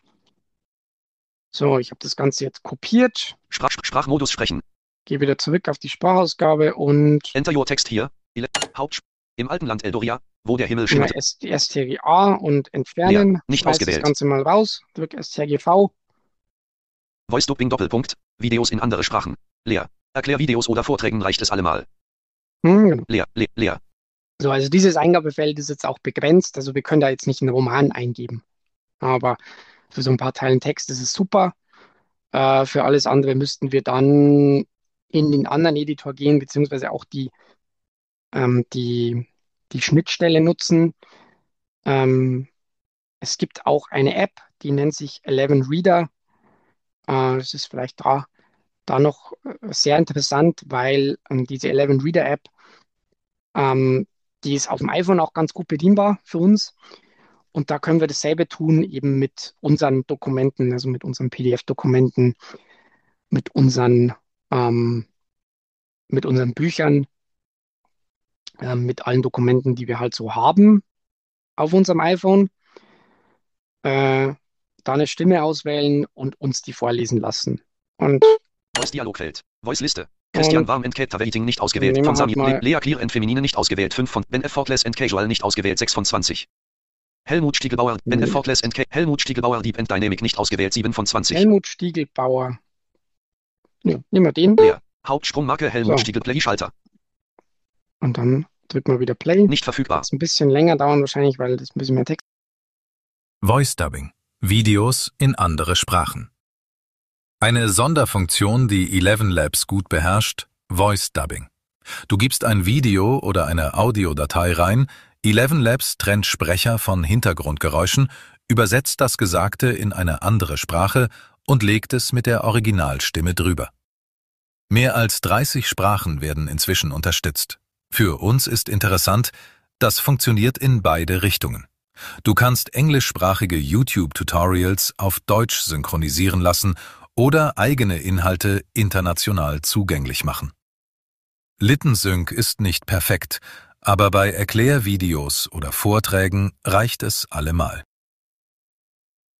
So, ich habe das Ganze jetzt kopiert, Sprach, Sprachmodus sprechen. gehe wieder zurück auf die Sprachausgabe und Enter your text hier. Ele Hauptsprung. Im alten Land Eldoria, wo der Himmel mal schimmerte. S- die S T G A und entfernen. Leer, nicht Schmeiß ausgewählt. das Ganze mal raus, drück S T G V. Voice Dubbing Doppelpunkt. Videos in andere Sprachen. Leer. Erklärvideos oder Vorträgen reicht es allemal. Hm, genau. Leer, leer, leer. So, also dieses Eingabefeld ist jetzt auch begrenzt. Also wir können da jetzt nicht einen Roman eingeben. Aber für so ein paar Zeilen Text ist es super. Äh, für alles andere müssten wir dann in den anderen Editor gehen, beziehungsweise auch die, ähm, die, die Schnittstelle nutzen. Ähm, es gibt auch eine App, die nennt sich Eleven Reader. Äh, das ist vielleicht da, da noch äh, sehr interessant, weil ähm, diese Eleven Reader App, ähm, die ist auf dem iPhone auch ganz gut bedienbar für uns. Und da können wir dasselbe tun, eben mit unseren Dokumenten, also mit unseren P D F-Dokumenten, mit unseren, ähm, mit unseren Büchern, ähm, mit allen Dokumenten, die wir halt so haben auf unserem iPhone. Äh, da eine Stimme auswählen und uns die vorlesen lassen. Und Voice Dialogfeld. Voice Liste. Christian Und- Warm and Kate Tavating nicht ausgewählt. Nehmen wir Von Sami. halt mal- Le Lea Clear and Feminine nicht ausgewählt. fünf von. Ben Effortless and Casual nicht ausgewählt. sechs von zwanzig. Helmut Stiegelbauer. Ben Nee. Effortless and Ca Helmut Stiegelbauer Deep and Dynamic nicht ausgewählt. sieben von zwanzig. Helmut Stiegelbauer. Ja, nehmen wir den. Leer. Hauptsprungmarke Helmut So. Stiegel Play Schalter. Und dann drücken wir wieder Play. Nicht verfügbar. Das ein bisschen länger dauern wahrscheinlich, weil das ein bisschen mehr Text. Voice Dubbing. Videos in andere Sprachen. Eine Sonderfunktion, die Eleven Labs gut beherrscht, Voice Dubbing. Du gibst ein Video oder eine Audiodatei rein, Eleven Labs trennt Sprecher von Hintergrundgeräuschen, übersetzt das Gesagte in eine andere Sprache und legt es mit der Originalstimme drüber. Mehr als dreißig Sprachen werden inzwischen unterstützt. Für uns ist interessant, das funktioniert in beide Richtungen. Du kannst englischsprachige YouTube-Tutorials auf Deutsch synchronisieren lassen oder eigene Inhalte international zugänglich machen. Littensync ist nicht perfekt, aber bei Erklärvideos oder Vorträgen reicht es allemal.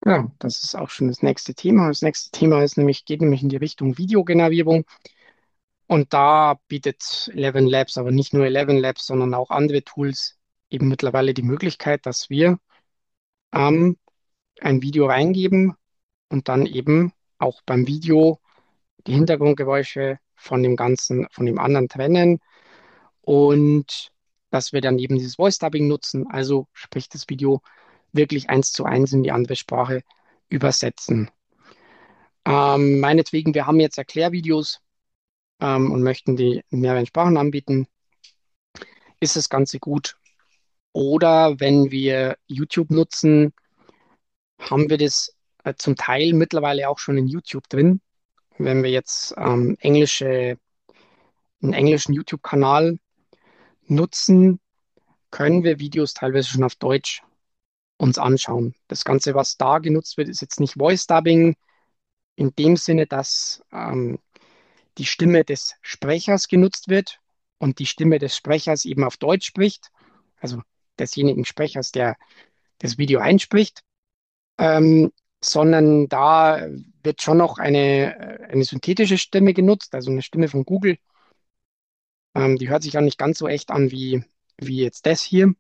Ja, das ist auch schon das nächste Thema. Das nächste Thema ist nämlich, geht nämlich in die Richtung Videogenerierung. Und da bietet Eleven Labs, aber nicht nur Eleven Labs, sondern auch andere Tools eben mittlerweile die Möglichkeit, dass wir ähm, ein Video reingeben und dann eben auch beim Video die Hintergrundgeräusche von dem Ganzen, von dem anderen trennen und dass wir dann eben dieses Voice Dubbing nutzen, also sprich das Video wirklich eins zu eins in die andere Sprache übersetzen. Ähm, meinetwegen, wir haben jetzt Erklärvideos ähm, und möchten die in mehreren Sprachen anbieten, ist das Ganze gut. Oder wenn wir YouTube nutzen, haben wir das äh, zum Teil mittlerweile auch schon in YouTube drin. Wenn wir jetzt ähm, englische, einen englischen YouTube-Kanal nutzen, können wir Videos teilweise schon auf Deutsch uns anschauen. Das Ganze, was da genutzt wird, ist jetzt nicht Voice Dubbing in dem Sinne, dass ähm, die Stimme des Sprechers genutzt wird und die Stimme des Sprechers eben auf Deutsch spricht, also desjenigen Sprechers, der das Video einspricht, ähm, sondern da wird schon noch eine, äh, eine synthetische Stimme genutzt, also eine Stimme von Google. Ähm, die hört sich auch nicht ganz so echt an wie, wie jetzt das hier.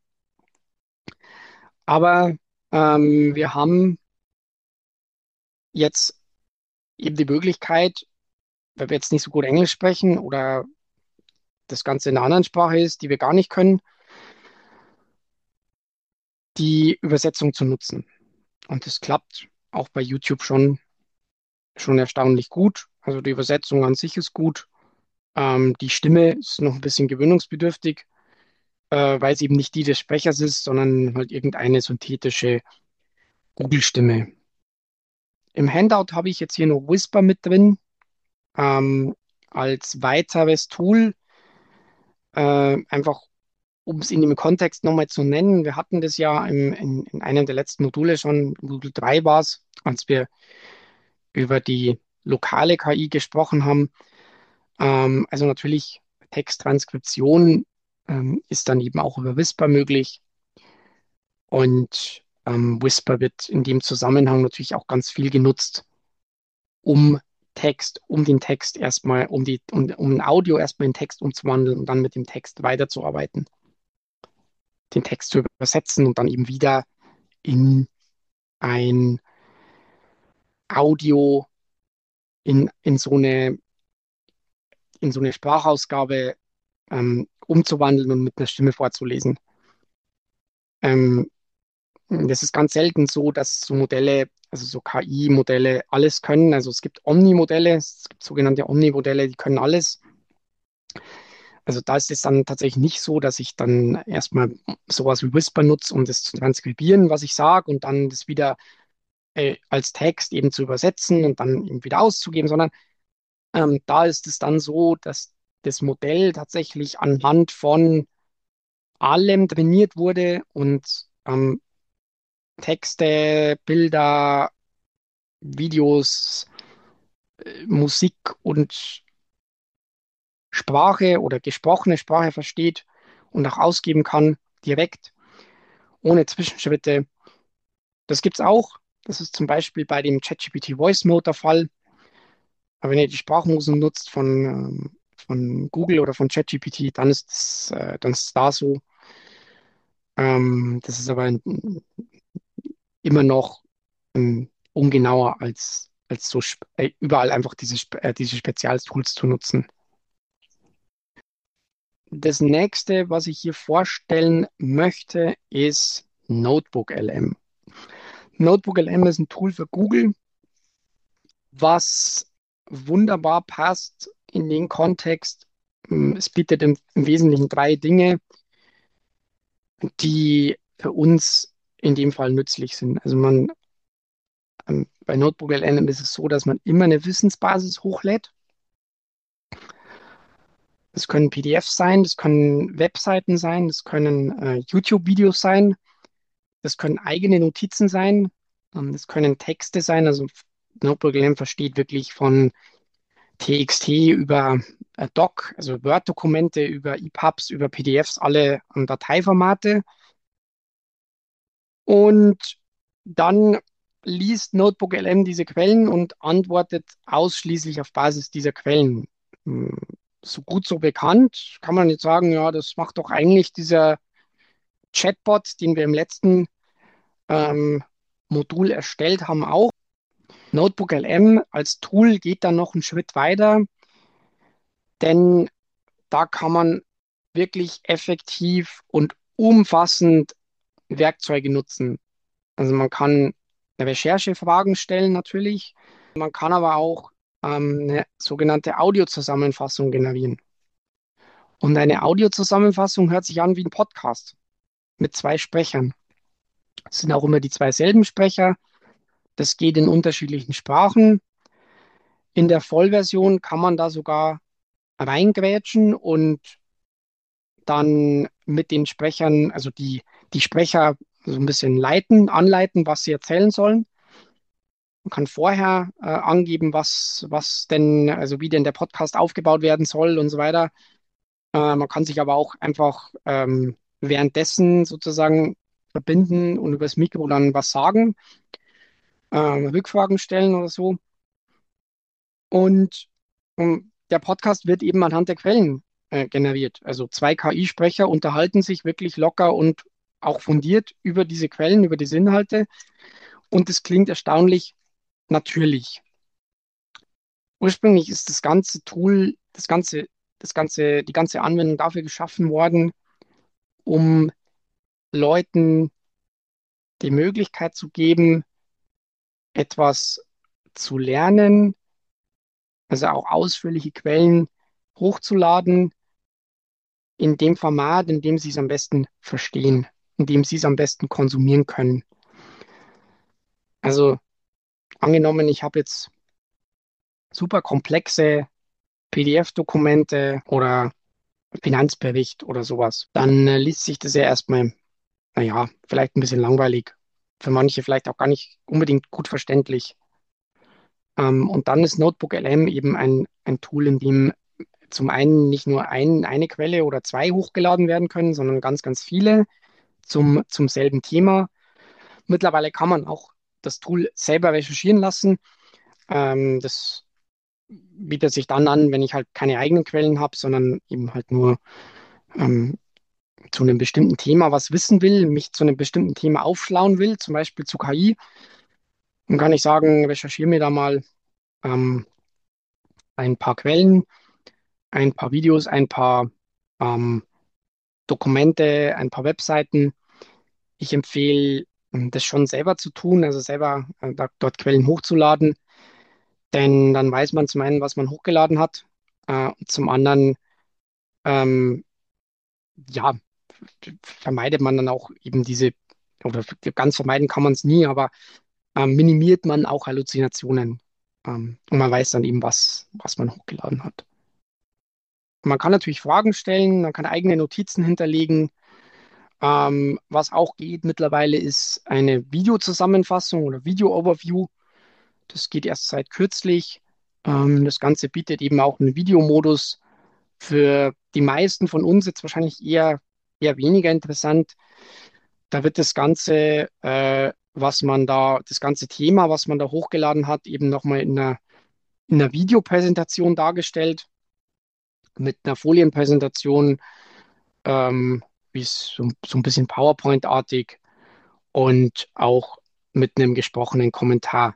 Aber ähm, wir haben jetzt eben die Möglichkeit, weil wir jetzt nicht so gut Englisch sprechen oder das Ganze in einer anderen Sprache ist, die wir gar nicht können, die Übersetzung zu nutzen. Und das klappt auch bei YouTube schon, schon erstaunlich gut. Also die Übersetzung an sich ist gut. Ähm, die Stimme ist noch ein bisschen gewöhnungsbedürftig, äh, weil es eben nicht die des Sprechers ist, sondern halt irgendeine synthetische Google-Stimme. Im Handout habe ich jetzt hier noch Whisper mit drin, ähm, als weiteres Tool, äh, einfach um es in dem Kontext nochmal zu nennen. Wir hatten das ja im, in, in einem der letzten Module schon, Modul drei war es, als wir über die lokale K I gesprochen haben. Ähm, also natürlich Texttranskription ähm, ist dann eben auch über Whisper möglich. Und ähm, Whisper wird in dem Zusammenhang natürlich auch ganz viel genutzt, um Text, um den Text erstmal, um die, um, um ein Audio erstmal in Text umzuwandeln und dann mit dem Text weiterzuarbeiten, den Text zu übersetzen und dann eben wieder in ein Audio, in, in so eine, in so eine Sprachausgabe ähm, umzuwandeln und mit einer Stimme vorzulesen. Ähm, Das ist ganz selten so, dass so Modelle, also so K I-Modelle alles können. Also es gibt Omni-Modelle, es gibt sogenannte Omni-Modelle, die können alles. Also da ist es dann tatsächlich nicht so, dass ich dann erstmal sowas wie Whisper nutze, um das zu transkribieren, was ich sage, und dann das wieder äh, als Text eben zu übersetzen und dann eben wieder auszugeben, sondern ähm, da ist es dann so, dass das Modell tatsächlich anhand von allem trainiert wurde und ähm, Texte, Bilder, Videos, äh, Musik und Sprache oder gesprochene Sprache versteht und auch ausgeben kann, direkt, ohne Zwischenschritte. Das gibt es auch. Das ist zum Beispiel bei dem ChatGPT Voice Mode der Fall. Aber wenn ihr die Sprachmusen nutzt von, ähm, von Google oder von ChatGPT, dann ist es äh, dann ist es da so. Ähm, das ist aber ein, immer noch ähm, ungenauer als, als so sp- äh, überall einfach diese, spe- äh, diese Spezialtools zu nutzen. Das nächste, was ich hier vorstellen möchte, ist NotebookLM. NotebookLM ist ein Tool für Google, was wunderbar passt in den Kontext. Ähm, Es bietet im, im Wesentlichen drei Dinge, die für uns in dem Fall nützlich sind. Also man, ähm, bei NotebookLM ist es so, dass man immer eine Wissensbasis hochlädt. Das können P D Fs sein, das können Webseiten sein, das können äh, YouTube-Videos sein, das können eigene Notizen sein, ähm, das können Texte sein. Also NotebookLM versteht wirklich von T X T über äh, Doc, also Word-Dokumente, über E P U Bs, über P D Fs, alle ähm, Dateiformate. Und dann liest NotebookLM diese Quellen und antwortet ausschließlich auf Basis dieser Quellen. Hm, So gut, so bekannt, kann man jetzt sagen, ja, das macht doch eigentlich dieser Chatbot, den wir im letzten ähm, Modul erstellt haben, auch. NotebookLM als Tool geht dann noch einen Schritt weiter, denn da kann man wirklich effektiv und umfassend Werkzeuge nutzen. Also man kann Recherchefragen stellen natürlich, man kann aber auch ähm, eine sogenannte Audiozusammenfassung generieren. Und eine Audiozusammenfassung hört sich an wie ein Podcast mit zwei Sprechern. Es sind auch immer die zwei selben Sprecher. Das geht in unterschiedlichen Sprachen. In der Vollversion kann man da sogar reingrätschen und dann mit den Sprechern, also die, die Sprecher so ein bisschen leiten, anleiten, was sie erzählen sollen. Man kann vorher äh, angeben, was, was denn, also wie denn der Podcast aufgebaut werden soll und so weiter. Äh, man kann sich aber auch einfach ähm, währenddessen sozusagen verbinden und übers Mikro dann was sagen, äh, Rückfragen stellen oder so. Und ähm, der Podcast wird eben anhand der Quellen äh, generiert. Also zwei K I-Sprecher unterhalten sich wirklich locker und auch fundiert über diese Quellen, über diese Inhalte. Und es klingt erstaunlich natürlich. Ursprünglich ist das ganze Tool, das ganze, das ganze, die ganze Anwendung dafür geschaffen worden, um Leuten die Möglichkeit zu geben, etwas zu lernen, also auch ausführliche Quellen hochzuladen, in dem Format, in dem sie es am besten verstehen, in dem sie es am besten konsumieren können. Also angenommen, ich habe jetzt super komplexe P D F-Dokumente oder Finanzbericht oder sowas, dann äh, liest sich das ja erstmal, naja, vielleicht ein bisschen langweilig. Für manche vielleicht auch gar nicht unbedingt gut verständlich. Ähm, und dann ist NotebookLM eben ein, ein Tool, in dem zum einen nicht nur ein, eine Quelle oder zwei hochgeladen werden können, sondern ganz, ganz viele zum, zum selben Thema. Mittlerweile kann man auch das Tool selber recherchieren lassen. Ähm, das bietet sich dann an, wenn ich halt keine eigenen Quellen habe, sondern eben halt nur ähm, zu einem bestimmten Thema was wissen will, mich zu einem bestimmten Thema aufschlauen will, zum Beispiel zu K I. Dann kann ich sagen, recherchiere mir da mal ähm, ein paar Quellen, ein paar Videos, ein paar ähm, Dokumente, ein paar Webseiten. Ich empfehle, ähm, das schon selber zu tun, also selber äh, da, dort Quellen hochzuladen, denn dann weiß man zum einen, was man hochgeladen hat, äh, und zum anderen, ähm, ja, vermeidet man dann auch eben diese, oder ganz vermeiden kann man es nie, aber ähm, minimiert man auch Halluzinationen. Ähm, und man weiß dann eben, was, was man hochgeladen hat. Man kann natürlich Fragen stellen, man kann eigene Notizen hinterlegen. Ähm, was auch geht mittlerweile ist eine Videozusammenfassung oder Video-Overview. Das geht erst seit kürzlich. Ähm, das Ganze bietet eben auch einen Videomodus. Für die meisten von uns jetzt wahrscheinlich eher, eher weniger interessant. Da wird das Ganze, äh, was man da, das ganze Thema, was man da hochgeladen hat, eben nochmal in einer, in einer Videopräsentation dargestellt, mit einer Folienpräsentation, ähm, wie es so, so ein bisschen PowerPoint-artig und auch mit einem gesprochenen Kommentar.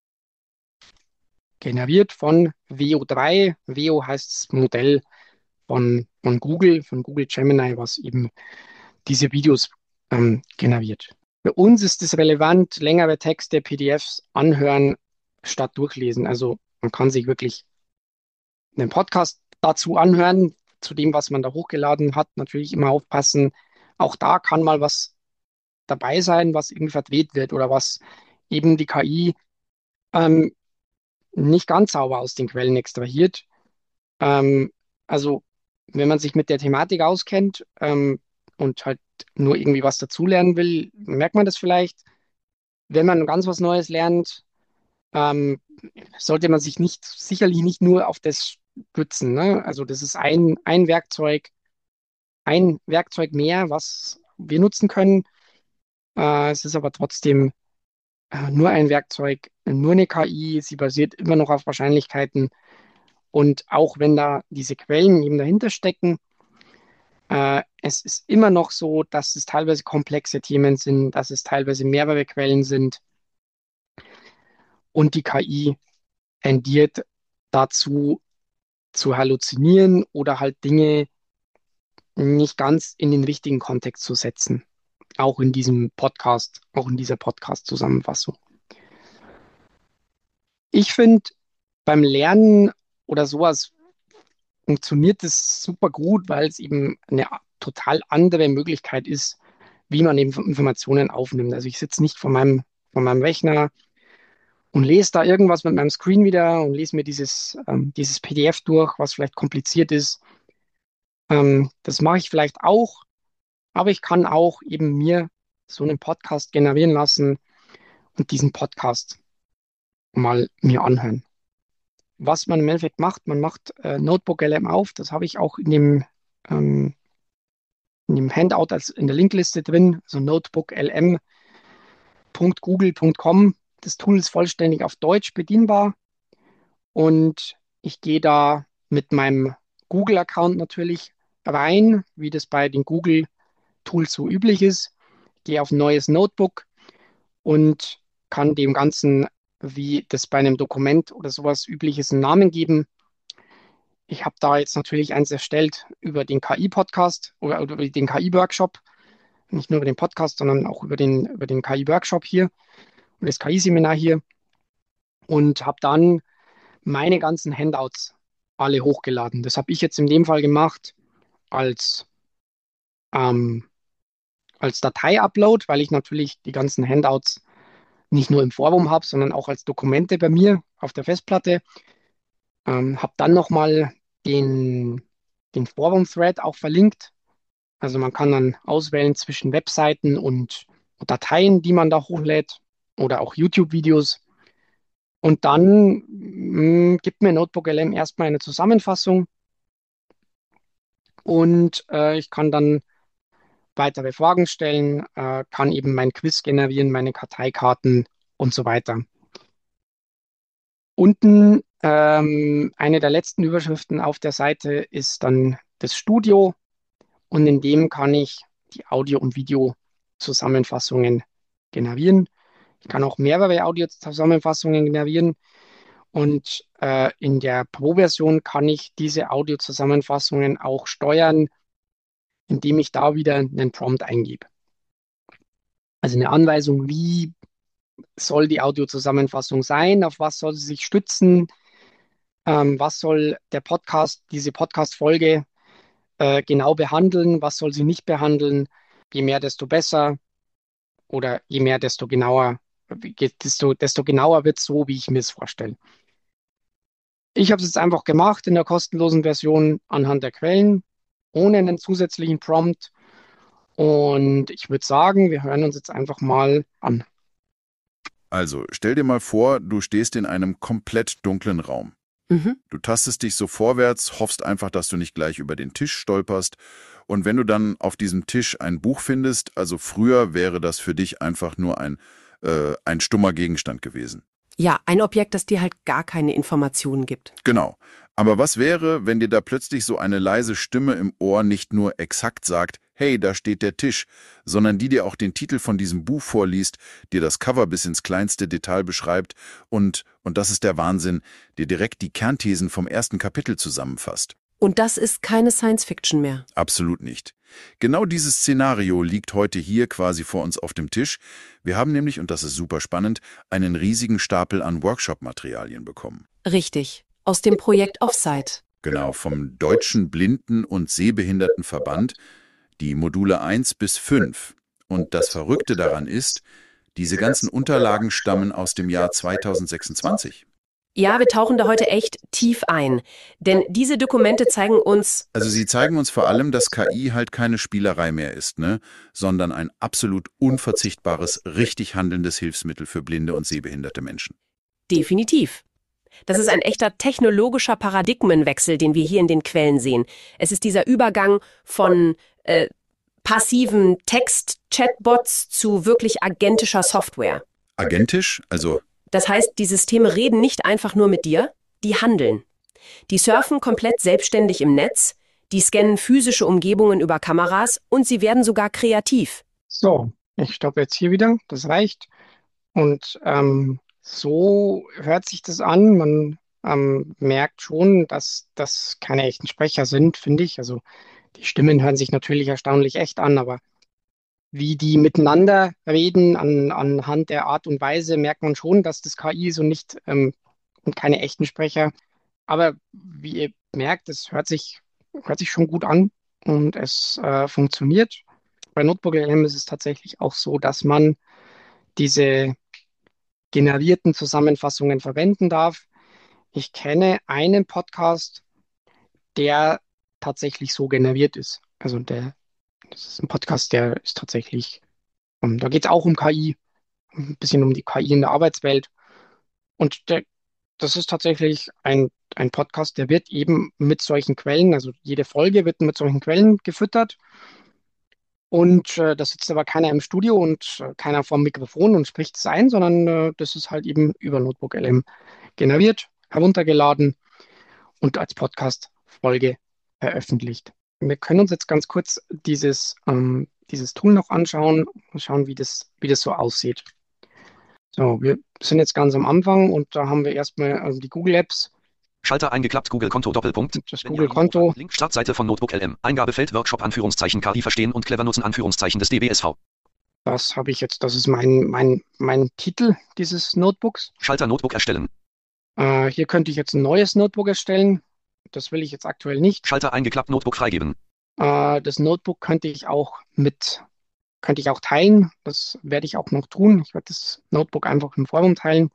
Generiert von Veo drei. Veo heißt das Modell von, von Google, von Google Gemini, was eben diese Videos ähm, generiert. Für uns ist es relevant, längere Texte, P D Fs anhören statt durchlesen. Also man kann sich wirklich einen Podcast dazu anhören, zu dem, was man da hochgeladen hat. Natürlich immer aufpassen. Auch da kann mal was dabei sein, was irgendwie verdreht wird oder was eben die K I ähm, nicht ganz sauber aus den Quellen extrahiert. Ähm, also wenn man sich mit der Thematik auskennt ähm, und halt nur irgendwie was dazulernen will, merkt man das vielleicht. Wenn man ganz was Neues lernt, ähm, sollte man sich nicht, sicherlich nicht nur auf das stützen. Ne? Also das ist ein, ein Werkzeug, ein Werkzeug mehr, was wir nutzen können. Äh, es ist aber trotzdem äh, nur ein Werkzeug, nur eine K I. Sie basiert immer noch auf Wahrscheinlichkeiten. Und auch wenn da diese Quellen eben dahinter stecken, äh, es ist immer noch so, dass es teilweise komplexe Themen sind, dass es teilweise mehrere Quellen sind. Und die K I tendiert dazu, zu halluzinieren oder halt Dinge nicht ganz in den richtigen Kontext zu setzen. Auch in diesem Podcast, auch in dieser Podcast-Zusammenfassung. Ich finde, beim Lernen oder sowas funktioniert es super gut, weil es eben eine total andere Möglichkeit ist, wie man eben Informationen aufnimmt. Also ich sitze nicht vor meinem, vor meinem Rechner und lese da irgendwas mit meinem Screen wieder und lese mir dieses, ähm, dieses P D F durch, was vielleicht kompliziert ist. Ähm, das mache ich vielleicht auch, aber ich kann auch eben mir so einen Podcast generieren lassen und diesen Podcast mal mir anhören. Was man im Endeffekt macht, man macht äh, Notebook L M auf, das habe ich auch in dem, ähm, in dem Handout als in der Linkliste drin, also notebook l m punkt google punkt com. Das Tool ist vollständig auf Deutsch bedienbar und ich gehe da mit meinem Google-Account natürlich rein, wie das bei den Google-Tools so üblich ist. Gehe auf neues Notebook und kann dem Ganzen, wie das bei einem Dokument oder sowas üblich ist, einen Namen geben. Ich habe da jetzt natürlich eins erstellt über den K I-Podcast oder, oder über den K I-Workshop. Nicht nur über den Podcast, sondern auch über den, über den K I-Workshop hier und das K I-Seminar hier. Und habe dann meine ganzen Handouts alle hochgeladen. Das habe ich jetzt in dem Fall gemacht als, ähm, als Datei-Upload, weil ich natürlich die ganzen Handouts nicht nur im Forum habe, sondern auch als Dokumente bei mir auf der Festplatte. Ähm, habe dann nochmal den, den Forum-Thread auch verlinkt. Also man kann dann auswählen zwischen Webseiten und Dateien, die man da hochlädt oder auch YouTube-Videos. Und dann mh, gibt mir Notebook L M erstmal eine Zusammenfassung und äh, ich kann dann weitere Fragen stellen, äh, kann eben mein Quiz generieren, meine Karteikarten und so weiter. Unten ähm, eine der letzten Überschriften auf der Seite ist dann das Studio und in dem kann ich die Audio- und Video-Zusammenfassungen generieren. Ich kann auch mehrere Audio-Zusammenfassungen generieren und äh, in der Pro-Version kann ich diese Audio-Zusammenfassungen auch steuern, indem ich da wieder einen Prompt eingebe. Also eine Anweisung, wie soll die Audiozusammenfassung sein, auf was soll sie sich stützen, ähm, was soll der Podcast, diese Podcast-Folge äh, genau behandeln, was soll sie nicht behandeln, je mehr, desto besser oder je mehr, desto genauer, desto, desto genauer wird es so, wie ich mir es vorstelle. Ich habe es jetzt einfach gemacht in der kostenlosen Version anhand der Quellen, ohne einen zusätzlichen Prompt. Und ich würde sagen, wir hören uns jetzt einfach mal an. Also, stell dir mal vor, du stehst in einem komplett dunklen Raum. Mhm. Du tastest dich so vorwärts, hoffst einfach, dass du nicht gleich über den Tisch stolperst. Und wenn du dann auf diesem Tisch ein Buch findest, also früher wäre das für dich einfach nur ein, äh, ein stummer Gegenstand gewesen. Ja, ein Objekt, das dir halt gar keine Informationen gibt. Genau. Aber was wäre, wenn dir da plötzlich so eine leise Stimme im Ohr nicht nur exakt sagt, hey, da steht der Tisch, sondern die dir auch den Titel von diesem Buch vorliest, dir das Cover bis ins kleinste Detail beschreibt und, und das ist der Wahnsinn, dir direkt die Kernthesen vom ersten Kapitel zusammenfasst. Und das ist keine Science-Fiction mehr. Absolut nicht. Genau dieses Szenario liegt heute hier quasi vor uns auf dem Tisch. Wir haben nämlich, und das ist super spannend, einen riesigen Stapel an Workshop-Materialien bekommen. Richtig. Aus dem Projekt Offsite. Genau, vom Deutschen Blinden- und Sehbehindertenverband, die Module eins bis fünf. Und das Verrückte daran ist, diese ganzen Unterlagen stammen aus dem Jahr zweitausendsechsundzwanzig. Ja, wir tauchen da heute echt tief ein, denn diese Dokumente zeigen uns... Also sie zeigen uns vor allem, dass K I halt keine Spielerei mehr ist, ne? Sondern ein absolut unverzichtbares, richtig handelndes Hilfsmittel für blinde und sehbehinderte Menschen. Definitiv. Das ist ein echter technologischer Paradigmenwechsel, den wir hier in den Quellen sehen. Es ist dieser Übergang von äh, passiven Text-Chatbots zu wirklich agentischer Software. Agentisch? Also, Das heißt, die Systeme reden nicht einfach nur mit dir, die handeln. Die surfen komplett selbstständig im Netz, die scannen physische Umgebungen über Kameras und sie werden sogar kreativ. So, ich stoppe jetzt hier wieder. Das reicht. Und ähm, so hört sich das an. Man ähm, merkt schon, dass das keine echten Sprecher sind, finde ich. Also die Stimmen hören sich natürlich erstaunlich echt an, aber wie die miteinander reden, an, anhand der Art und Weise, merkt man schon, dass das K I ist und nicht ähm, und keine echten Sprecher. Aber wie ihr merkt, es hört sich, hört sich schon gut an und es äh, funktioniert. Bei Notebook-L M ist es tatsächlich auch so, dass man diese generierten Zusammenfassungen verwenden darf. Ich kenne einen Podcast, der tatsächlich so generiert ist. Also der, das ist ein Podcast, der ist tatsächlich, um, da geht es auch um K I, ein bisschen um die K I in der Arbeitswelt. Und der, das ist tatsächlich ein, ein Podcast, der wird eben mit solchen Quellen, also jede Folge wird mit solchen Quellen gefüttert. Und äh, da sitzt aber keiner im Studio und äh, keiner vorm Mikrofon und spricht es ein, sondern äh, das ist halt eben über Notebook-L M generiert, heruntergeladen und als Podcast-Folge veröffentlicht. Wir können uns jetzt ganz kurz dieses, ähm, dieses Tool noch anschauen und schauen, wie das, wie das so aussieht. So, wir sind jetzt ganz am Anfang und da haben wir erstmal also die Google Apps. Schalter eingeklappt, Google-Konto, Doppelpunkt. Das Google-Konto. Link, Startseite von Notebook-L M. Eingabefeld, Workshop, Anführungszeichen, K I verstehen und clever nutzen, Anführungszeichen des D B S V. Das habe ich jetzt, das ist mein, mein, mein Titel dieses Notebooks. Schalter Notebook erstellen. Äh, hier könnte ich jetzt ein neues Notebook erstellen. Das will ich jetzt aktuell nicht. Schalter eingeklappt, Notebook freigeben. Äh, das Notebook könnte ich auch mit, könnte ich auch teilen. Das werde ich auch noch tun. Ich werde das Notebook einfach im Forum teilen.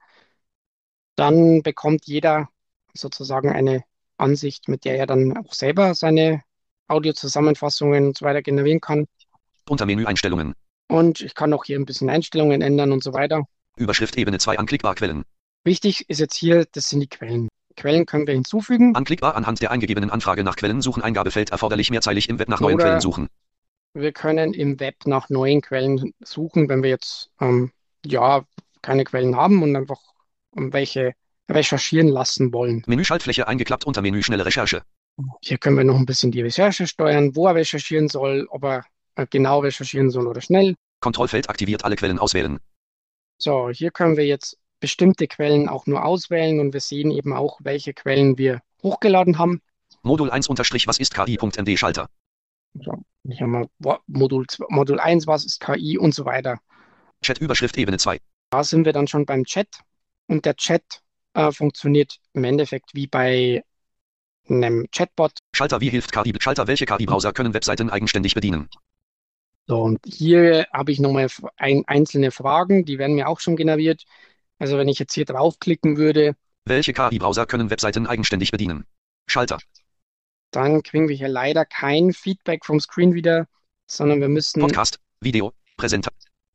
Dann bekommt jeder sozusagen eine Ansicht, mit der er dann auch selber seine Audiozusammenfassungen und so weiter generieren kann. Unter Menü Einstellungen. Und ich kann auch hier ein bisschen Einstellungen ändern und so weiter. Überschrift Ebene zwei anklickbar Quellen. Wichtig ist jetzt hier, das sind die Quellen. Quellen können wir hinzufügen. Anklickbar anhand der eingegebenen Anfrage nach Quellen suchen. Eingabefeld erforderlich mehrzeilig im Web nach neuen Oder Quellen suchen. Wir können im Web nach neuen Quellen suchen, wenn wir jetzt ähm, ja keine Quellen haben und einfach um welche recherchieren lassen wollen. Menü-Schaltfläche eingeklappt unter Menü schnelle Recherche. Hier können wir noch ein bisschen die Recherche steuern, wo er recherchieren soll, ob er äh, genau recherchieren soll oder schnell. Kontrollfeld aktiviert, alle Quellen auswählen. So, hier können wir jetzt bestimmte Quellen auch nur auswählen und wir sehen eben auch, welche Quellen wir hochgeladen haben. Modul eins unterstrich was ist K I.md Schalter. So, hier haben wir Modul, Modul eins, was ist K I und so weiter. Chat-Überschrift Ebene zwei. Da sind wir dann schon beim Chat und der Chat äh, funktioniert im Endeffekt wie bei einem Chatbot. Schalter, wie hilft K I? Schalter, welche K I-Browser können Webseiten eigenständig bedienen? So, und hier habe ich nochmal ein, einzelne Fragen, die werden mir auch schon generiert. Also wenn ich jetzt hier draufklicken würde, welche K I-Browser können Webseiten eigenständig bedienen? Schalter. Dann kriegen wir hier leider kein Feedback vom Screen wieder, sondern wir müssen... Podcast, Video, Präsenter.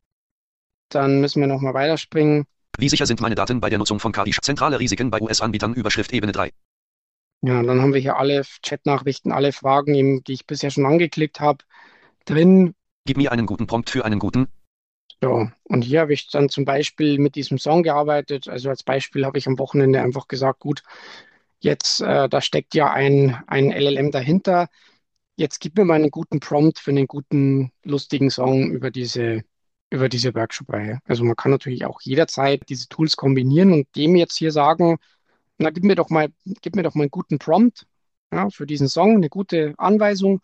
Dann müssen wir nochmal weiterspringen. Wie sicher sind meine Daten bei der Nutzung von K I? Zentrale Risiken bei U S-Anbietern, Überschrift Ebene drei. Ja, dann haben wir hier alle Chatnachrichten, alle Fragen, eben, die ich bisher schon angeklickt habe, drin. Gib mir einen guten Prompt für einen guten. So, und hier habe ich dann zum Beispiel mit diesem Song gearbeitet. Also als Beispiel habe ich am Wochenende einfach gesagt, gut, jetzt, äh, da steckt ja ein, ein L L M dahinter. Jetzt gib mir mal einen guten Prompt für einen guten, lustigen Song über diese, über diese Workshop-Reihe. Also man kann natürlich auch jederzeit diese Tools kombinieren und dem jetzt hier sagen, na, gib mir doch mal, gib mir doch mal einen guten Prompt, ja, für diesen Song, eine gute Anweisung.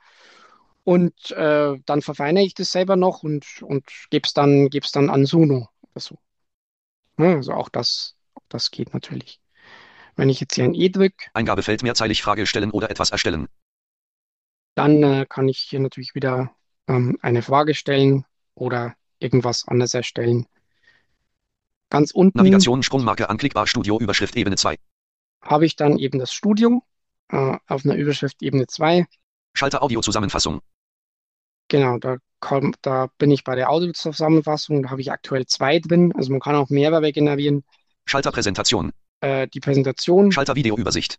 Und äh, dann verfeinere ich das selber noch und, und gebe es dann, geb's dann an Suno oder so. Ja, also auch das, auch das geht natürlich. Wenn ich jetzt hier ein E drücke, Eingabefeld mehrzeilig Frage stellen oder etwas erstellen. Dann äh, kann ich hier natürlich wieder ähm, eine Frage stellen oder irgendwas anderes erstellen. Ganz unten Navigation, Sprungmarke, anklickbar, Studio, Überschrift Ebene zwei. habe ich dann eben das Studio äh, auf einer Überschrift Ebene zwei. Schalter Audio-Zusammenfassung. Genau, da, komm, da bin ich bei der Audiozusammenfassung. Da habe ich aktuell zwei drin. Also man kann auch mehrere generieren. Schalter Präsentation. Äh, die Präsentation Schalter Videoübersicht.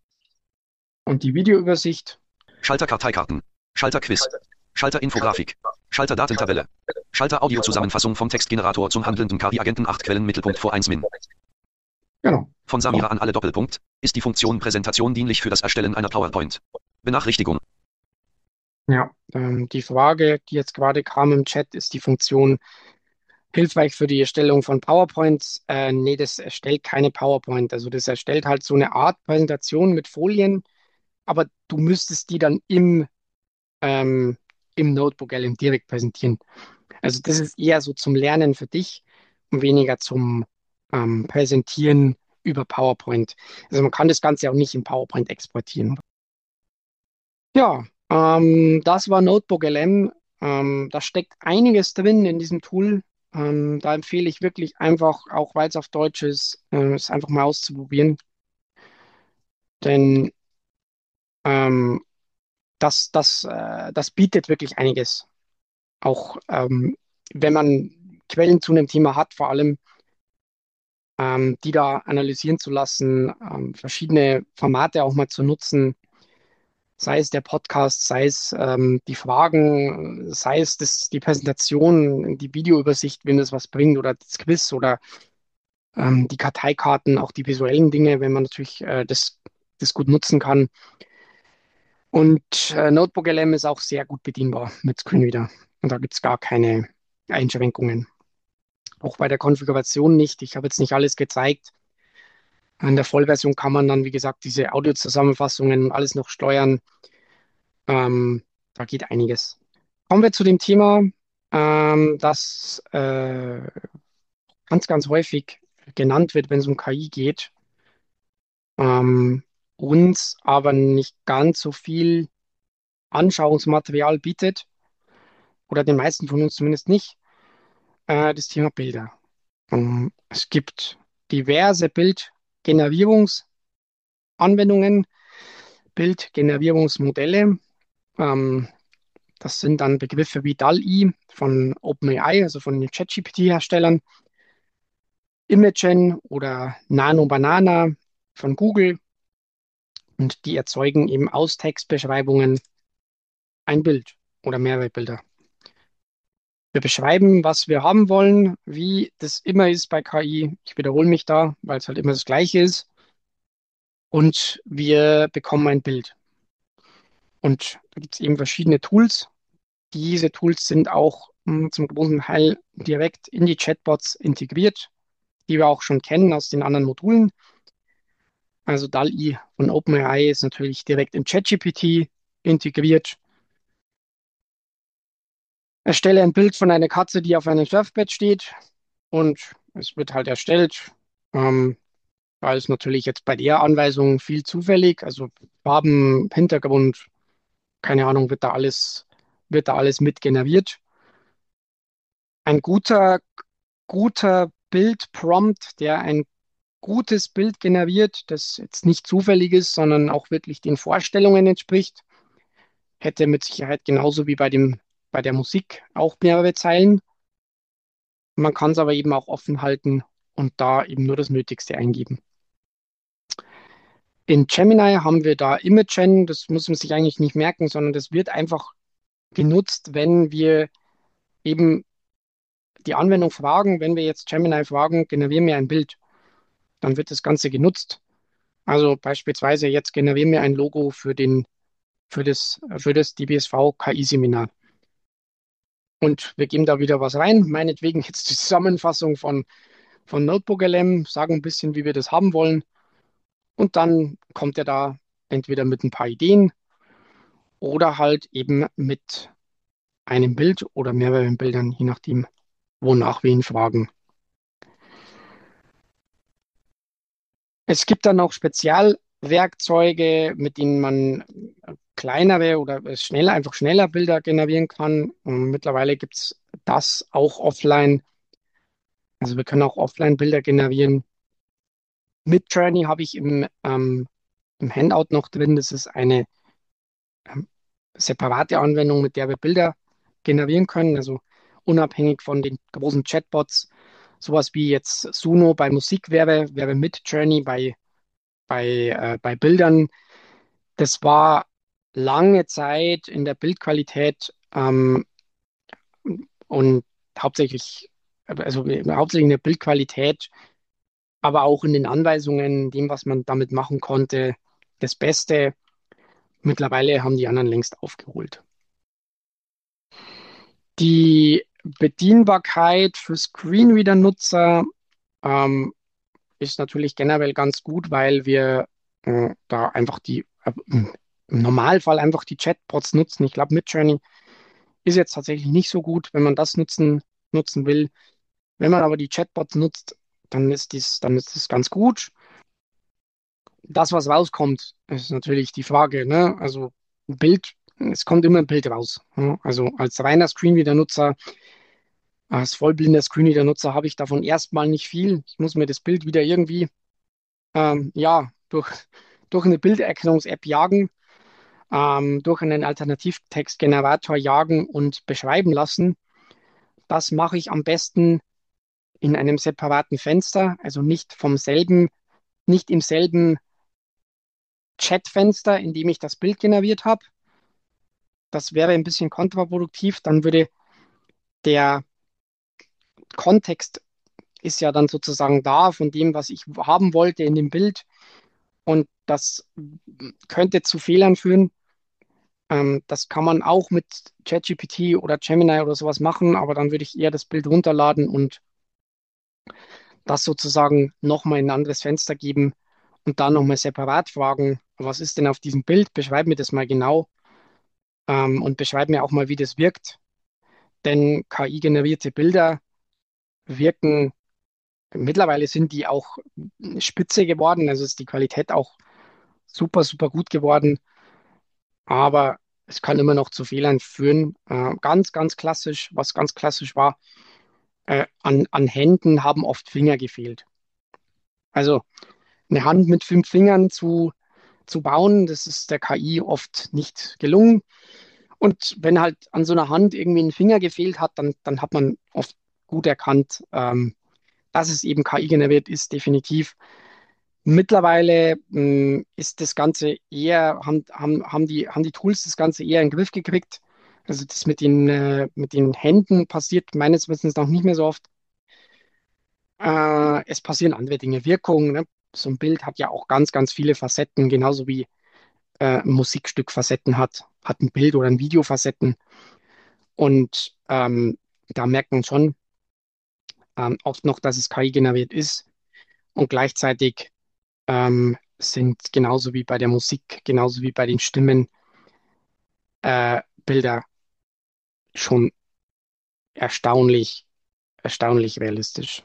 und die Videoübersicht. Schalter Karteikarten. Schalter Quiz. Schalter Infografik. Schalter Datentabelle. Schalter Audiozusammenfassung vom Textgenerator zum handelnden K I-Agenten acht Quellen Mittelpunkt vor eins Min. Genau. Von Samira an alle Doppelpunkt. Ist die Funktion Präsentation dienlich für das Erstellen einer PowerPoint? Benachrichtigung. Ja, ähm, die Frage, die jetzt gerade kam im Chat, ist die Funktion hilfreich für die Erstellung von PowerPoints? Äh, nee, das erstellt keine PowerPoint. Also das erstellt halt so eine Art Präsentation mit Folien, aber du müsstest die dann im, ähm, im Notebook L M direkt präsentieren. Also das ist eher so zum Lernen für dich und weniger zum ähm, Präsentieren über PowerPoint. Also man kann das Ganze auch nicht in PowerPoint exportieren. Ja, ähm, das war Notebook L M. Ähm, da steckt einiges drin in diesem Tool. Ähm, da empfehle ich wirklich einfach, auch weil es auf Deutsch ist, äh, es einfach mal auszuprobieren. Denn ähm, das, das, äh, das bietet wirklich einiges. Auch ähm, wenn man Quellen zu einem Thema hat, vor allem ähm, die da analysieren zu lassen, ähm, verschiedene Formate auch mal zu nutzen, sei es der Podcast, sei es ähm, die Fragen, sei es das, die Präsentation, die Videoübersicht, wenn das was bringt, oder das Quiz oder ähm, die Karteikarten, auch die visuellen Dinge, wenn man natürlich äh, das, das gut nutzen kann. Und äh, Notebook L M ist auch sehr gut bedienbar mit Screenreader. Und da gibt es gar keine Einschränkungen. Auch bei der Konfiguration nicht. Ich habe jetzt nicht alles gezeigt. In der Vollversion kann man dann, wie gesagt, diese Audiozusammenfassungen und alles noch steuern. Ähm, da geht einiges. Kommen wir zu dem Thema, ähm, das äh, ganz, ganz häufig genannt wird, wenn es um K I geht, ähm, uns aber nicht ganz so viel Anschauungsmaterial bietet, oder den meisten von uns zumindest nicht, äh, das Thema Bilder. Ähm, es gibt diverse Bildgenerierungsanwendungen, Bildgenerierungsmodelle. Ähm, das sind dann Begriffe wie D A L L-E von OpenAI, also von den ChatGPT-Herstellern, Imagen oder Nano Banana von Google. Und die erzeugen eben aus Textbeschreibungen ein Bild oder mehrere Bilder. Wir beschreiben, was wir haben wollen, wie das immer ist bei K I. Ich wiederhole mich da, weil es halt immer das Gleiche ist. Und wir bekommen ein Bild. Und da gibt es eben verschiedene Tools. Diese Tools sind auch mh, zum großen Teil direkt in die Chatbots integriert, die wir auch schon kennen aus den anderen Modulen. Also D A L L-E von OpenAI ist natürlich direkt in ChatGPT integriert. Erstelle ein Bild von einer Katze, die auf einem Surfbrett steht, und es wird halt erstellt. Ähm, da ist natürlich jetzt bei der Anweisung viel zufällig, also Farben, Hintergrund, keine Ahnung, wird da alles, wird da alles mit generiert. Ein guter, guter Bildprompt, der ein gutes Bild generiert, das jetzt nicht zufällig ist, sondern auch wirklich den Vorstellungen entspricht, hätte mit Sicherheit genauso wie bei dem, bei der Musik auch mehrere Zeilen. Man kann es aber eben auch offen halten und da eben nur das Nötigste eingeben. In Gemini haben wir da Imagen, das muss man sich eigentlich nicht merken, sondern das wird einfach genutzt, wenn wir eben die Anwendung fragen, wenn wir jetzt Gemini fragen, generiere mir ein Bild, dann wird das Ganze genutzt. Also beispielsweise jetzt generiere mir ein Logo für den, für das, für das D B S V K I-Seminar. Und wir geben da wieder was rein, meinetwegen jetzt die Zusammenfassung von, von Notebook L M, sagen ein bisschen, wie wir das haben wollen. Und dann kommt er da entweder mit ein paar Ideen oder halt eben mit einem Bild oder mehreren Bildern, je nachdem, wonach wir ihn fragen. Es gibt dann auch Spezialwerkzeuge, mit denen man kleinere oder schneller, einfach schneller Bilder generieren kann. Und mittlerweile gibt es das auch offline. Also wir können auch offline Bilder generieren. Midjourney habe ich im, ähm, im Handout noch drin. Das ist eine ähm, separate Anwendung, mit der wir Bilder generieren können. Also unabhängig von den großen Chatbots. Sowas wie jetzt Suno bei Musik wäre, wäre Midjourney bei, bei, äh, bei Bildern. Das war lange Zeit in der Bildqualität ähm, und hauptsächlich, also hauptsächlich in der Bildqualität, aber auch in den Anweisungen, dem, was man damit machen konnte, das Beste. Mittlerweile haben die anderen längst aufgeholt. Die Bedienbarkeit für Screenreader-Nutzer ähm, ist natürlich generell ganz gut, weil wir äh, da einfach die, äh, im Normalfall einfach die Chatbots nutzen. Ich glaube, Midjourney ist jetzt tatsächlich nicht so gut, wenn man das nutzen, nutzen will. Wenn man aber die Chatbots nutzt, dann ist dies, dann ist das ganz gut. Das, was rauskommt, ist natürlich die Frage, ne? Also ein Bild, es kommt immer ein Bild raus. Ne? Also als reiner Screenreader-Nutzer, als vollblinder Screenreader-Nutzer habe ich davon erstmal nicht viel. Ich muss mir das Bild wieder irgendwie ähm, ja, durch, durch eine Bilderkennungs-App jagen, ähm, durch einen Alternativtextgenerator jagen und beschreiben lassen. Das mache ich am besten in einem separaten Fenster, also nicht vom selben, nicht im selben Chatfenster, in dem ich das Bild generiert habe. Das wäre ein bisschen kontraproduktiv. Dann würde der Kontext ist ja dann sozusagen da von dem, was ich haben wollte in dem Bild. Und das könnte zu Fehlern führen. Ähm, das kann man auch mit ChatGPT oder Gemini oder sowas machen, aber dann würde ich eher das Bild runterladen und das sozusagen nochmal in ein anderes Fenster geben und dann nochmal separat fragen, was ist denn auf diesem Bild? Beschreib mir das mal genau ähm, und beschreib mir auch mal, wie das wirkt. Denn K I-generierte Bilder wirken, mittlerweile sind die auch spitze geworden, also ist die Qualität auch super, super gut geworden, aber es kann immer noch zu Fehlern führen. Äh, ganz, ganz klassisch, was ganz klassisch war, äh, an, an Händen haben oft Finger gefehlt. Also eine Hand mit fünf Fingern zu, zu bauen, das ist der K I oft nicht gelungen. Und wenn halt an so einer Hand irgendwie ein Finger gefehlt hat, dann, dann hat man oft gut erkannt, ähm, dass es eben K I generiert ist, definitiv. Mittlerweile mh, ist das Ganze eher, haben, haben, haben die, haben die Tools das Ganze eher in den Griff gekriegt. Also das mit den, äh, mit den Händen passiert meines Wissens noch nicht mehr so oft. Äh, es passieren andere Dinge, Wirkungen. Ne? So ein Bild hat ja auch ganz, ganz viele Facetten, genauso wie äh, ein Musikstück Facetten hat, hat ein Bild oder ein Video Facetten. Und ähm, da merkt man schon ähm, oft noch, dass es K I generiert ist. Und gleichzeitig ähm, sind genauso wie bei der Musik, genauso wie bei den Stimmen, äh, Bilder schon erstaunlich, erstaunlich realistisch.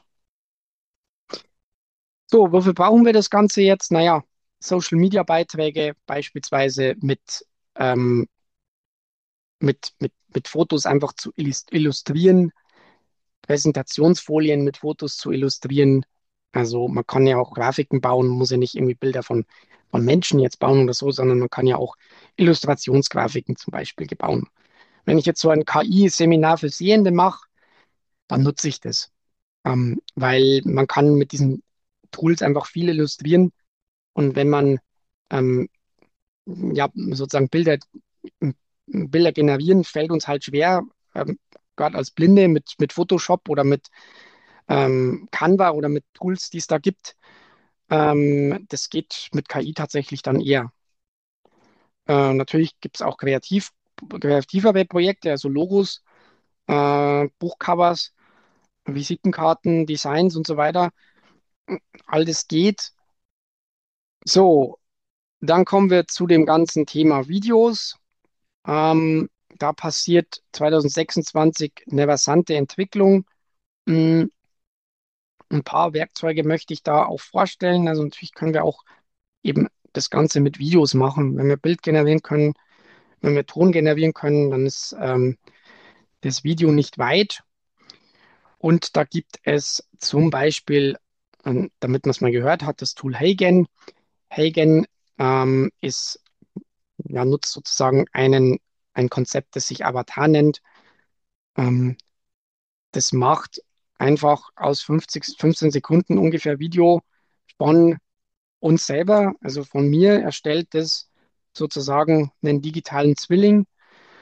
So, wofür brauchen wir das Ganze jetzt? Naja, Social-Media-Beiträge beispielsweise mit, ähm, mit, mit, mit Fotos einfach zu illus- illustrieren, Präsentationsfolien mit Fotos zu illustrieren. Also man kann ja auch Grafiken bauen, muss ja nicht irgendwie Bilder von, von Menschen jetzt bauen oder so, sondern man kann ja auch Illustrationsgrafiken zum Beispiel bauen. Wenn ich jetzt so ein K I-Seminar für Sehende mache, dann nutze ich das, ähm, weil man kann mit diesen Tools einfach viel illustrieren und wenn man ähm, ja sozusagen Bilder, Bilder generieren, fällt uns halt schwer, ähm, gerade als Blinde mit, mit Photoshop oder mit ähm, Canva oder mit Tools, die es da gibt. Ähm, das geht mit K I tatsächlich dann eher. Äh, natürlich gibt es auch kreativ, kreativere Projekte, also Logos, äh, Buchcovers, Visitenkarten, Designs und so weiter. All das geht. So, dann kommen wir zu dem ganzen Thema Videos. Ähm, da passiert zwanzig sechsundzwanzig eine rasante Entwicklung. Mm, Ein paar Werkzeuge möchte ich da auch vorstellen. Also natürlich können wir auch eben das Ganze mit Videos machen. Wenn wir Bild generieren können, wenn wir Ton generieren können, dann ist ähm, das Video nicht weit. Und da gibt es zum Beispiel, ähm, damit man es mal gehört hat, das Tool Heygen. Heygen ähm, ist, ja, nutzt sozusagen einen, ein Konzept, das sich Avatar nennt. Ähm, das macht einfach aus fünfzig, fünfzehn Sekunden ungefähr Video von uns selber, also von mir, erstellt das sozusagen einen digitalen Zwilling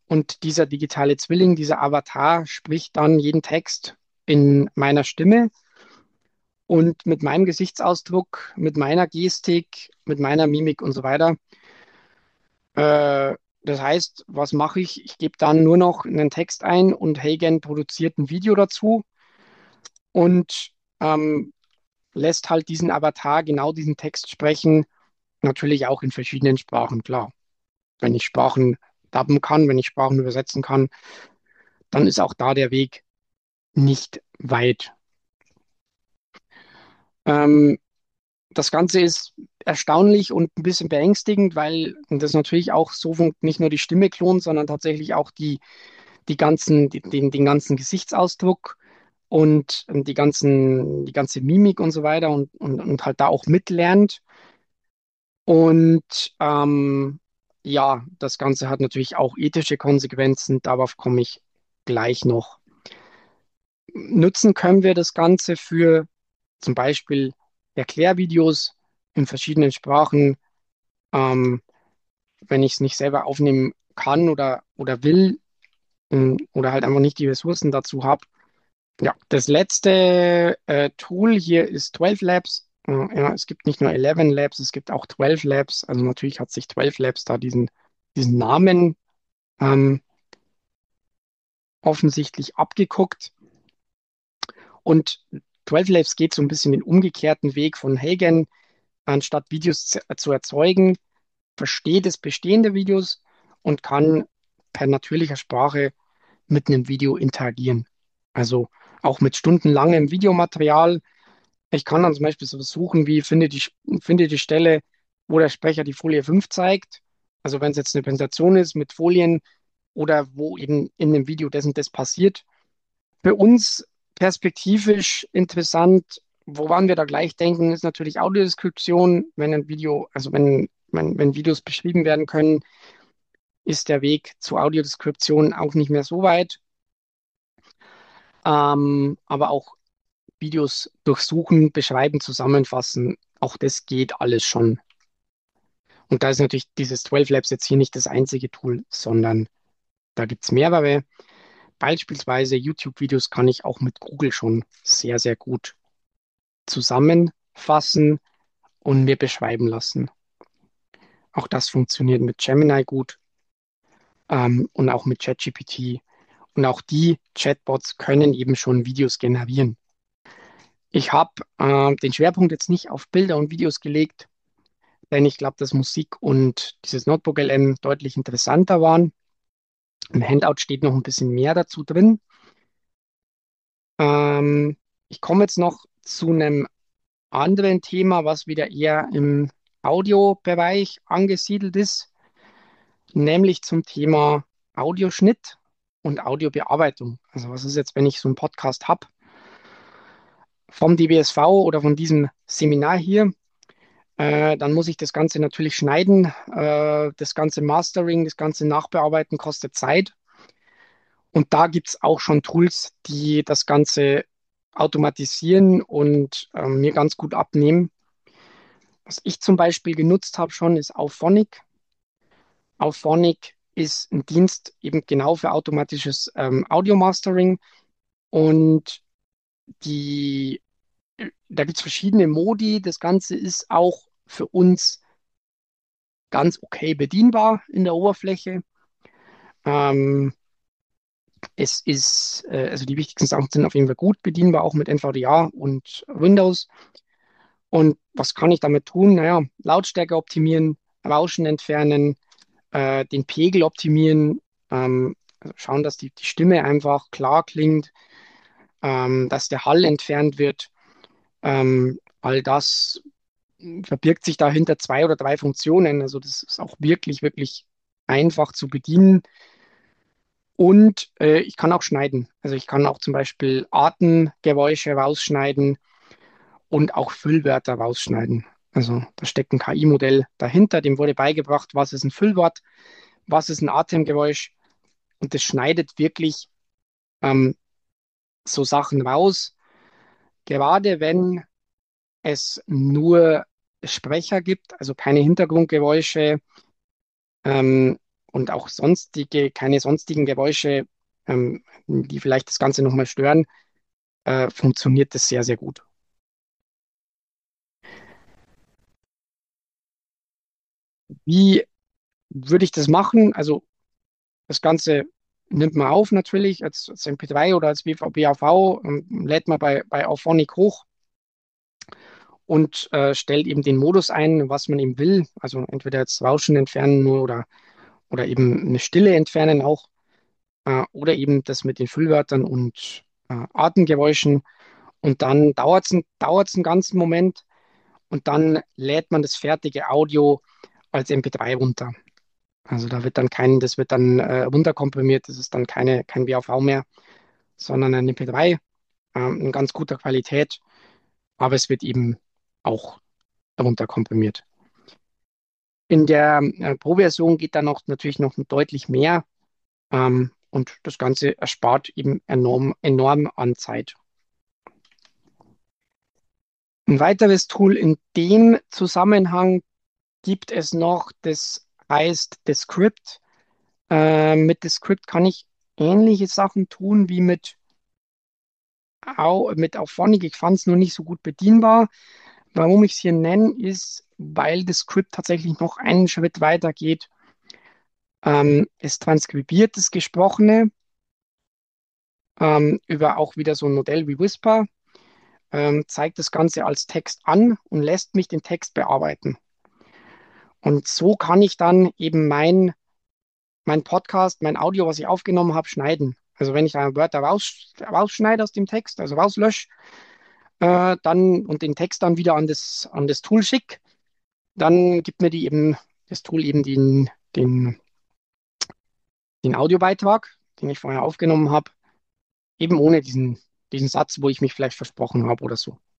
Und dieser digitale Zwilling, dieser Avatar, spricht dann jeden Text in meiner Stimme und mit meinem Gesichtsausdruck, mit meiner Gestik, mit meiner Mimik und so weiter. Äh, das heißt, was mache ich? Ich gebe dann nur noch einen Text ein und Hagen produziert ein Video dazu und ähm, lässt halt diesen Avatar genau diesen Text sprechen, natürlich auch in verschiedenen Sprachen, klar. Wenn ich Sprachen dubben kann, wenn ich Sprachen übersetzen kann, dann ist auch da der Weg nicht weit. Ähm, das Ganze ist erstaunlich und ein bisschen beängstigend, weil das natürlich auch so fun- nicht nur die Stimme klont, sondern tatsächlich auch die, die ganzen, die, den, den ganzen Gesichtsausdruck und die ganzen, die ganze Mimik und so weiter und, und, und halt da auch mitlernt. Und ähm, ja, das Ganze hat natürlich auch ethische Konsequenzen. Darauf komme ich gleich noch. Nutzen können wir das Ganze für zum Beispiel Erklärvideos in verschiedenen Sprachen. Ähm, wenn ich es nicht selber aufnehmen kann oder, oder will ähm, oder halt einfach nicht die Ressourcen dazu habe. Ja, das letzte äh, Tool hier ist zwölf Labs. Äh, ja, es gibt nicht nur elf Labs, es gibt auch zwölf Labs. Also natürlich hat sich zwölf Labs da diesen, diesen Namen ähm, offensichtlich abgeguckt. Und zwölf Labs geht so ein bisschen den umgekehrten Weg von Hagen. Anstatt Videos zu, zu erzeugen, versteht es bestehende Videos und kann per natürlicher Sprache mit einem Video interagieren. Also auch mit stundenlangem Videomaterial. Ich kann dann zum Beispiel so suchen, wie finde die, finde die Stelle, wo der Sprecher die Folie fünf zeigt. Also wenn es jetzt eine Präsentation ist mit Folien oder wo eben in dem Video das und das passiert. Für uns perspektivisch interessant, woran wir da gleich denken, ist natürlich Audiodeskription. Wenn ein Video, also wenn, wenn, wenn Videos beschrieben werden können, ist der Weg zur Audiodeskription auch nicht mehr so weit. Ähm, aber auch Videos durchsuchen, beschreiben, zusammenfassen, auch das geht alles schon. Und da ist natürlich dieses zwölf Labs jetzt hier nicht das einzige Tool, sondern da gibt es mehrere. Beispielsweise YouTube-Videos kann ich auch mit Google schon sehr, sehr gut zusammenfassen und mir beschreiben lassen. Auch das funktioniert mit Gemini gut ähm, und auch mit ChatGPT. Und auch die Chatbots können eben schon Videos generieren. Ich habe äh, den Schwerpunkt jetzt nicht auf Bilder und Videos gelegt, denn ich glaube, dass Musik und dieses Notebook L M deutlich interessanter waren. Im Handout steht noch ein bisschen mehr dazu drin. Ähm, ich komme jetzt noch zu einem anderen Thema, was wieder eher im Audiobereich angesiedelt ist, nämlich zum Thema Audioschnitt und Audiobearbeitung. Also was ist jetzt, wenn ich so einen Podcast habe vom D B S V oder von diesem Seminar hier, äh, dann muss ich das Ganze natürlich schneiden. Äh, das ganze Mastering, das ganze Nachbearbeiten kostet Zeit. Und da gibt es auch schon Tools, die das Ganze automatisieren und äh, mir ganz gut abnehmen. Was ich zum Beispiel genutzt habe schon, ist Auphonic. Auphonic ist ein Dienst eben genau für automatisches ähm, Audio-Mastering und die, da gibt es verschiedene Modi. Das Ganze ist auch für uns ganz okay bedienbar in der Oberfläche. Ähm, es ist, äh, also die wichtigsten Sachen sind auf jeden Fall gut bedienbar, auch mit N V D A und Windows. Und was kann ich damit tun? Naja, Lautstärke optimieren, Rauschen entfernen, äh, den Pegel optimieren, ähm, also schauen, dass die, die Stimme einfach klar klingt, ähm, dass der Hall entfernt wird. Ähm, all das verbirgt sich dahinter zwei oder drei Funktionen. Also das ist auch wirklich, wirklich einfach zu bedienen. Und äh, ich kann auch schneiden. Also ich kann auch zum Beispiel Atemgeräusche rausschneiden und auch Füllwörter rausschneiden. Also da steckt ein K I-Modell dahinter, dem wurde beigebracht, was ist ein Füllwort, was ist ein Atemgeräusch. Und das schneidet wirklich ähm, so Sachen raus. Gerade wenn es nur Sprecher gibt, also keine Hintergrundgeräusche ähm, und auch sonstige, keine sonstigen Geräusche, ähm, die vielleicht das Ganze nochmal stören, äh, funktioniert das sehr, sehr gut. Wie würde ich das machen? Also das Ganze nimmt man auf natürlich als, als M P drei oder als W A V, ähm, lädt man bei, bei Auphonic hoch und äh, stellt eben den Modus ein, was man eben will. Also entweder jetzt Rauschen entfernen nur oder, oder eben eine Stille entfernen auch. Äh, oder eben das mit den Füllwörtern und äh, Atemgeräuschen. Und dann dauert es dauert's einen ganzen Moment und dann lädt man das fertige Audio als M P drei runter. Also da wird dann kein, das wird dann äh, runterkomprimiert, das ist dann keine, kein W A V mehr, sondern ein M P drei ähm, in ganz guter Qualität, aber es wird eben auch runterkomprimiert. In der äh, Pro-Version geht dann noch natürlich noch deutlich mehr ähm, und das Ganze erspart eben enorm, enorm an Zeit. Ein weiteres Tool in dem Zusammenhang gibt es noch, das heißt Descript. Äh, mit Descript kann ich ähnliche Sachen tun wie mit, Au mit Auphonic. Ich fand es nur nicht so gut bedienbar. Warum ich es hier nenne, ist, weil Descript tatsächlich noch einen Schritt weiter geht. Ähm, es transkribiert das Gesprochene ähm, über auch wieder so ein Modell wie Whisper, ähm, zeigt das Ganze als Text an und lässt mich den Text bearbeiten. Und so kann ich dann eben mein, mein Podcast, mein Audio, was ich aufgenommen habe, schneiden. Also wenn ich da Wörter raus, rausschneide aus dem Text, also rauslösche, äh, dann und den Text dann wieder an das, an das Tool schicke, dann gibt mir die eben, das Tool eben den, den, den Audiobeitrag, den ich vorher aufgenommen habe, eben ohne diesen, diesen Satz, wo ich mich vielleicht versprochen habe oder so.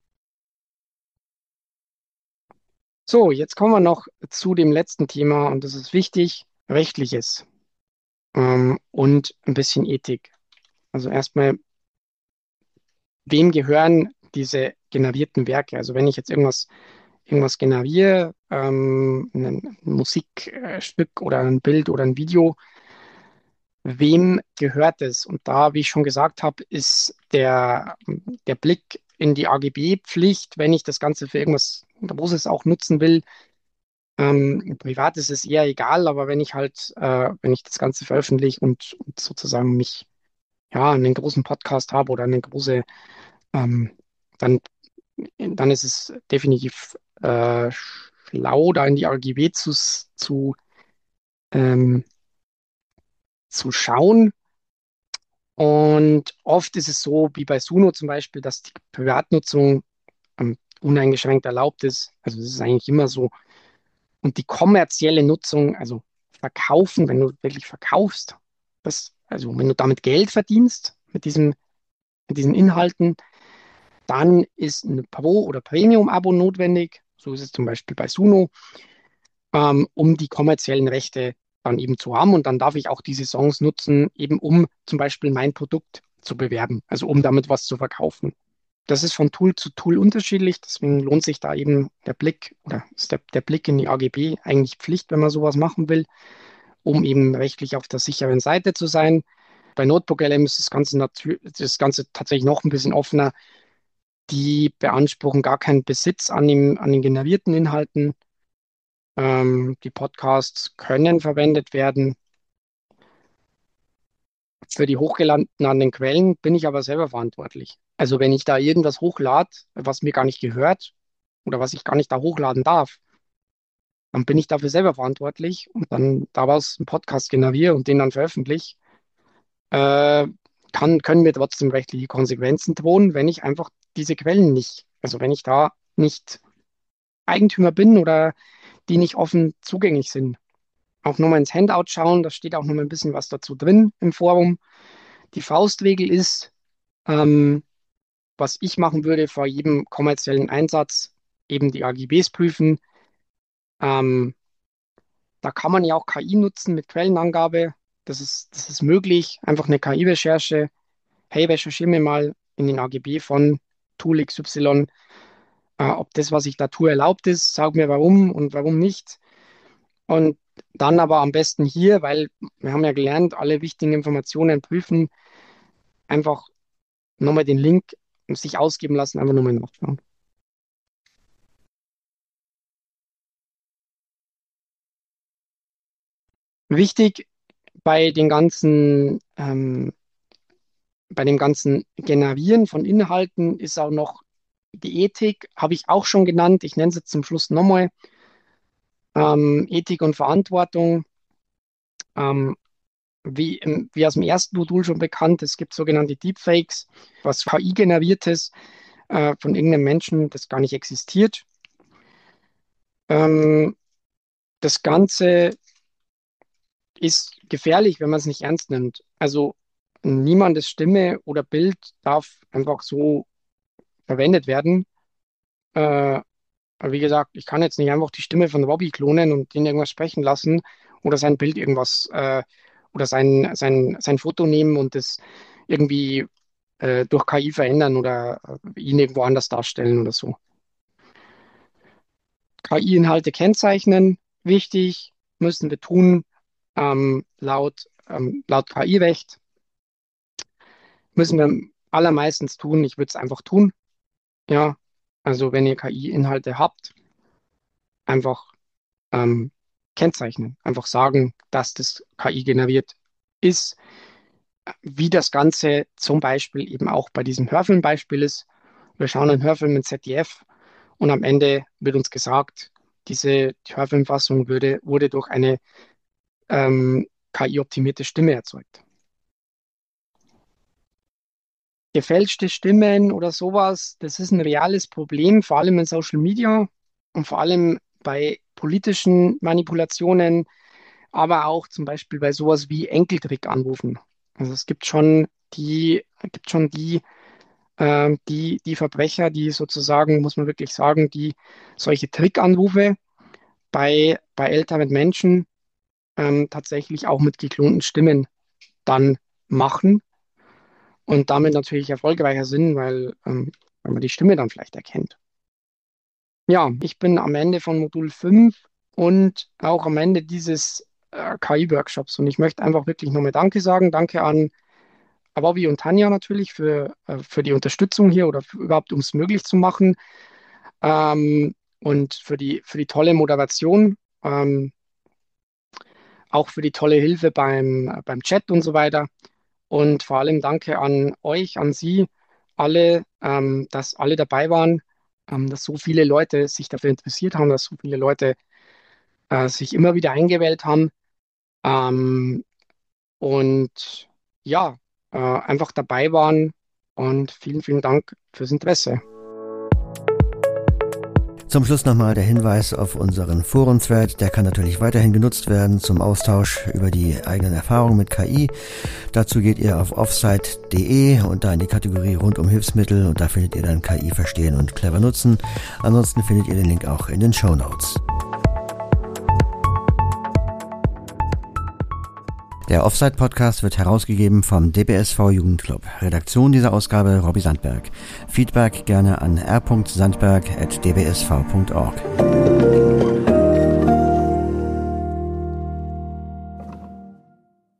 So, jetzt kommen wir noch zu dem letzten Thema und das ist wichtig, rechtliches ähm, und ein bisschen Ethik. Also erstmal, wem gehören diese generierten Werke? Also wenn ich jetzt irgendwas, irgendwas generiere, ähm, ein Musikstück oder ein Bild oder ein Video, wem gehört es? Und da, wie ich schon gesagt habe, ist der, der Blick in die A G B-Pflicht, wenn ich das Ganze für irgendwas Großes auch nutzen will. Ähm, privat ist es eher egal, aber wenn ich halt, äh, wenn ich das Ganze veröffentliche und, und sozusagen mich, ja, einen großen Podcast habe oder eine große, ähm, dann, dann ist es definitiv äh, schlau, da in die A G B zu, zu, ähm, zu schauen. Und oft ist es so, wie bei Suno zum Beispiel, dass die Privatnutzung ähm, uneingeschränkt erlaubt ist. Also das ist eigentlich immer so. Und die kommerzielle Nutzung, also verkaufen, wenn du wirklich verkaufst, das, also wenn du damit Geld verdienst mit diesem, mit diesen Inhalten, dann ist ein Pro- oder Premium-Abo notwendig. So ist es zum Beispiel bei Suno, ähm, um die kommerziellen Rechte dann eben zu haben. Und dann darf ich auch diese Songs nutzen, eben um zum Beispiel mein Produkt zu bewerben, also um damit was zu verkaufen. Das ist von Tool zu Tool unterschiedlich, deswegen lohnt sich da eben der Blick oder ist der, der Blick in die A G B eigentlich Pflicht, wenn man sowas machen will, um eben rechtlich auf der sicheren Seite zu sein. Bei Notebook L M ist das Ganze, das Ganze tatsächlich noch ein bisschen offener. Die beanspruchen gar keinen Besitz an, dem, an den generierten Inhalten. Ähm, die Podcasts können verwendet werden. Für die hochgeladenen Quellen bin ich aber selber verantwortlich. Also wenn ich da irgendwas hochlade, was mir gar nicht gehört oder was ich gar nicht da hochladen darf, dann bin ich dafür selber verantwortlich und dann daraus einen Podcast generiere und den dann veröffentliche, äh, kann, können mir trotzdem rechtliche Konsequenzen drohen, wenn ich einfach diese Quellen nicht, also wenn ich da nicht Eigentümer bin oder die nicht offen zugänglich sind. Auch nochmal ins Handout schauen, da steht auch nochmal ein bisschen was dazu drin im Forum. Die Faustregel ist, ähm, was ich machen würde vor jedem kommerziellen Einsatz, eben die A G Bs prüfen. Ähm, da kann man ja auch K I nutzen mit Quellenangabe. Das ist, das ist möglich. Einfach eine K I-Recherche. Hey, recherchiere mir mal in den A G B von Tool X Y, äh, ob das, was ich da tue, erlaubt ist. Sag mir warum und warum nicht. Und dann aber am besten hier, weil wir haben ja gelernt, alle wichtigen Informationen prüfen, einfach nochmal den Link sich ausgeben lassen, einfach nochmal nachschauen. Wichtig bei den ganzen, ähm, bei dem ganzen Generieren von Inhalten ist auch noch die Ethik, habe ich auch schon genannt. Ich nenne es jetzt zum Schluss nochmal. Ähm, Ethik und Verantwortung. Ähm, wie, im, wie aus dem ersten Modul schon bekannt, es gibt sogenannte Deepfakes, was K I-generiertes äh, von irgendeinem Menschen, das gar nicht existiert. Ähm, das Ganze ist gefährlich, wenn man es nicht ernst nimmt. Also niemandes Stimme oder Bild darf einfach so verwendet werden. Äh, wie gesagt, ich kann jetzt nicht einfach die Stimme von Robbie klonen und den irgendwas sprechen lassen oder sein Bild irgendwas äh, oder sein, sein, sein Foto nehmen und das irgendwie äh, durch K I verändern oder äh, ihn irgendwo anders darstellen oder so. K I-Inhalte kennzeichnen, wichtig, müssen wir tun, ähm, laut, ähm, laut K I-Recht. Müssen wir allermeistens tun, ich würde es einfach tun. Ja, also wenn ihr K I-Inhalte habt, einfach ähm, kennzeichnen, einfach sagen, dass das K I generiert ist, wie das Ganze zum Beispiel eben auch bei diesem Hörfilmbeispiel ist. Wir schauen einen Hörfilm in Z D F und am Ende wird uns gesagt, diese Hörfilmfassung würde, wurde durch eine ähm, K I-optimierte Stimme erzeugt. Gefälschte Stimmen oder sowas, das ist ein reales Problem, vor allem in Social Media und vor allem bei politischen Manipulationen, aber auch zum Beispiel bei sowas wie Enkeltrick-Anrufen. Also es gibt schon die, gibt schon die, äh, die, die Verbrecher, die sozusagen, muss man wirklich sagen, die solche Trick-Anrufe bei, bei älteren Menschen ähm, tatsächlich auch mit geklonten Stimmen dann machen und damit natürlich erfolgreicher sind, weil, ähm, weil man die Stimme dann vielleicht erkennt. Ja, ich bin am Ende von Modul fünf und auch am Ende dieses äh, K I-Workshops und ich möchte einfach wirklich nochmal Danke sagen. Danke an Bobby und Tanja natürlich für, äh, für die Unterstützung hier oder für, überhaupt, um es möglich zu machen ähm, und für die, für die tolle Moderation, ähm, auch für die tolle Hilfe beim, äh, beim Chat und so weiter. Und vor allem danke an euch, an Sie alle, ähm, dass alle dabei waren, ähm, dass so viele Leute sich dafür interessiert haben, dass so viele Leute äh, sich immer wieder eingewählt haben. Ähm, und ja, äh, einfach dabei waren. Und vielen, vielen Dank fürs Interesse. Zum Schluss nochmal der Hinweis auf unseren Forum-Thread. Der kann natürlich weiterhin genutzt werden zum Austausch über die eigenen Erfahrungen mit K I. Dazu geht ihr auf offsite punkt de und da in die Kategorie rund um Hilfsmittel und da findet ihr dann K I verstehen und clever nutzen. Ansonsten findet ihr den Link auch in den Shownotes. Der Offside-Podcast wird herausgegeben vom D B S V Jugendclub. Redaktion dieser Ausgabe Robby Sandberg. Feedback gerne an r punkt sandberg at d b s v punkt org.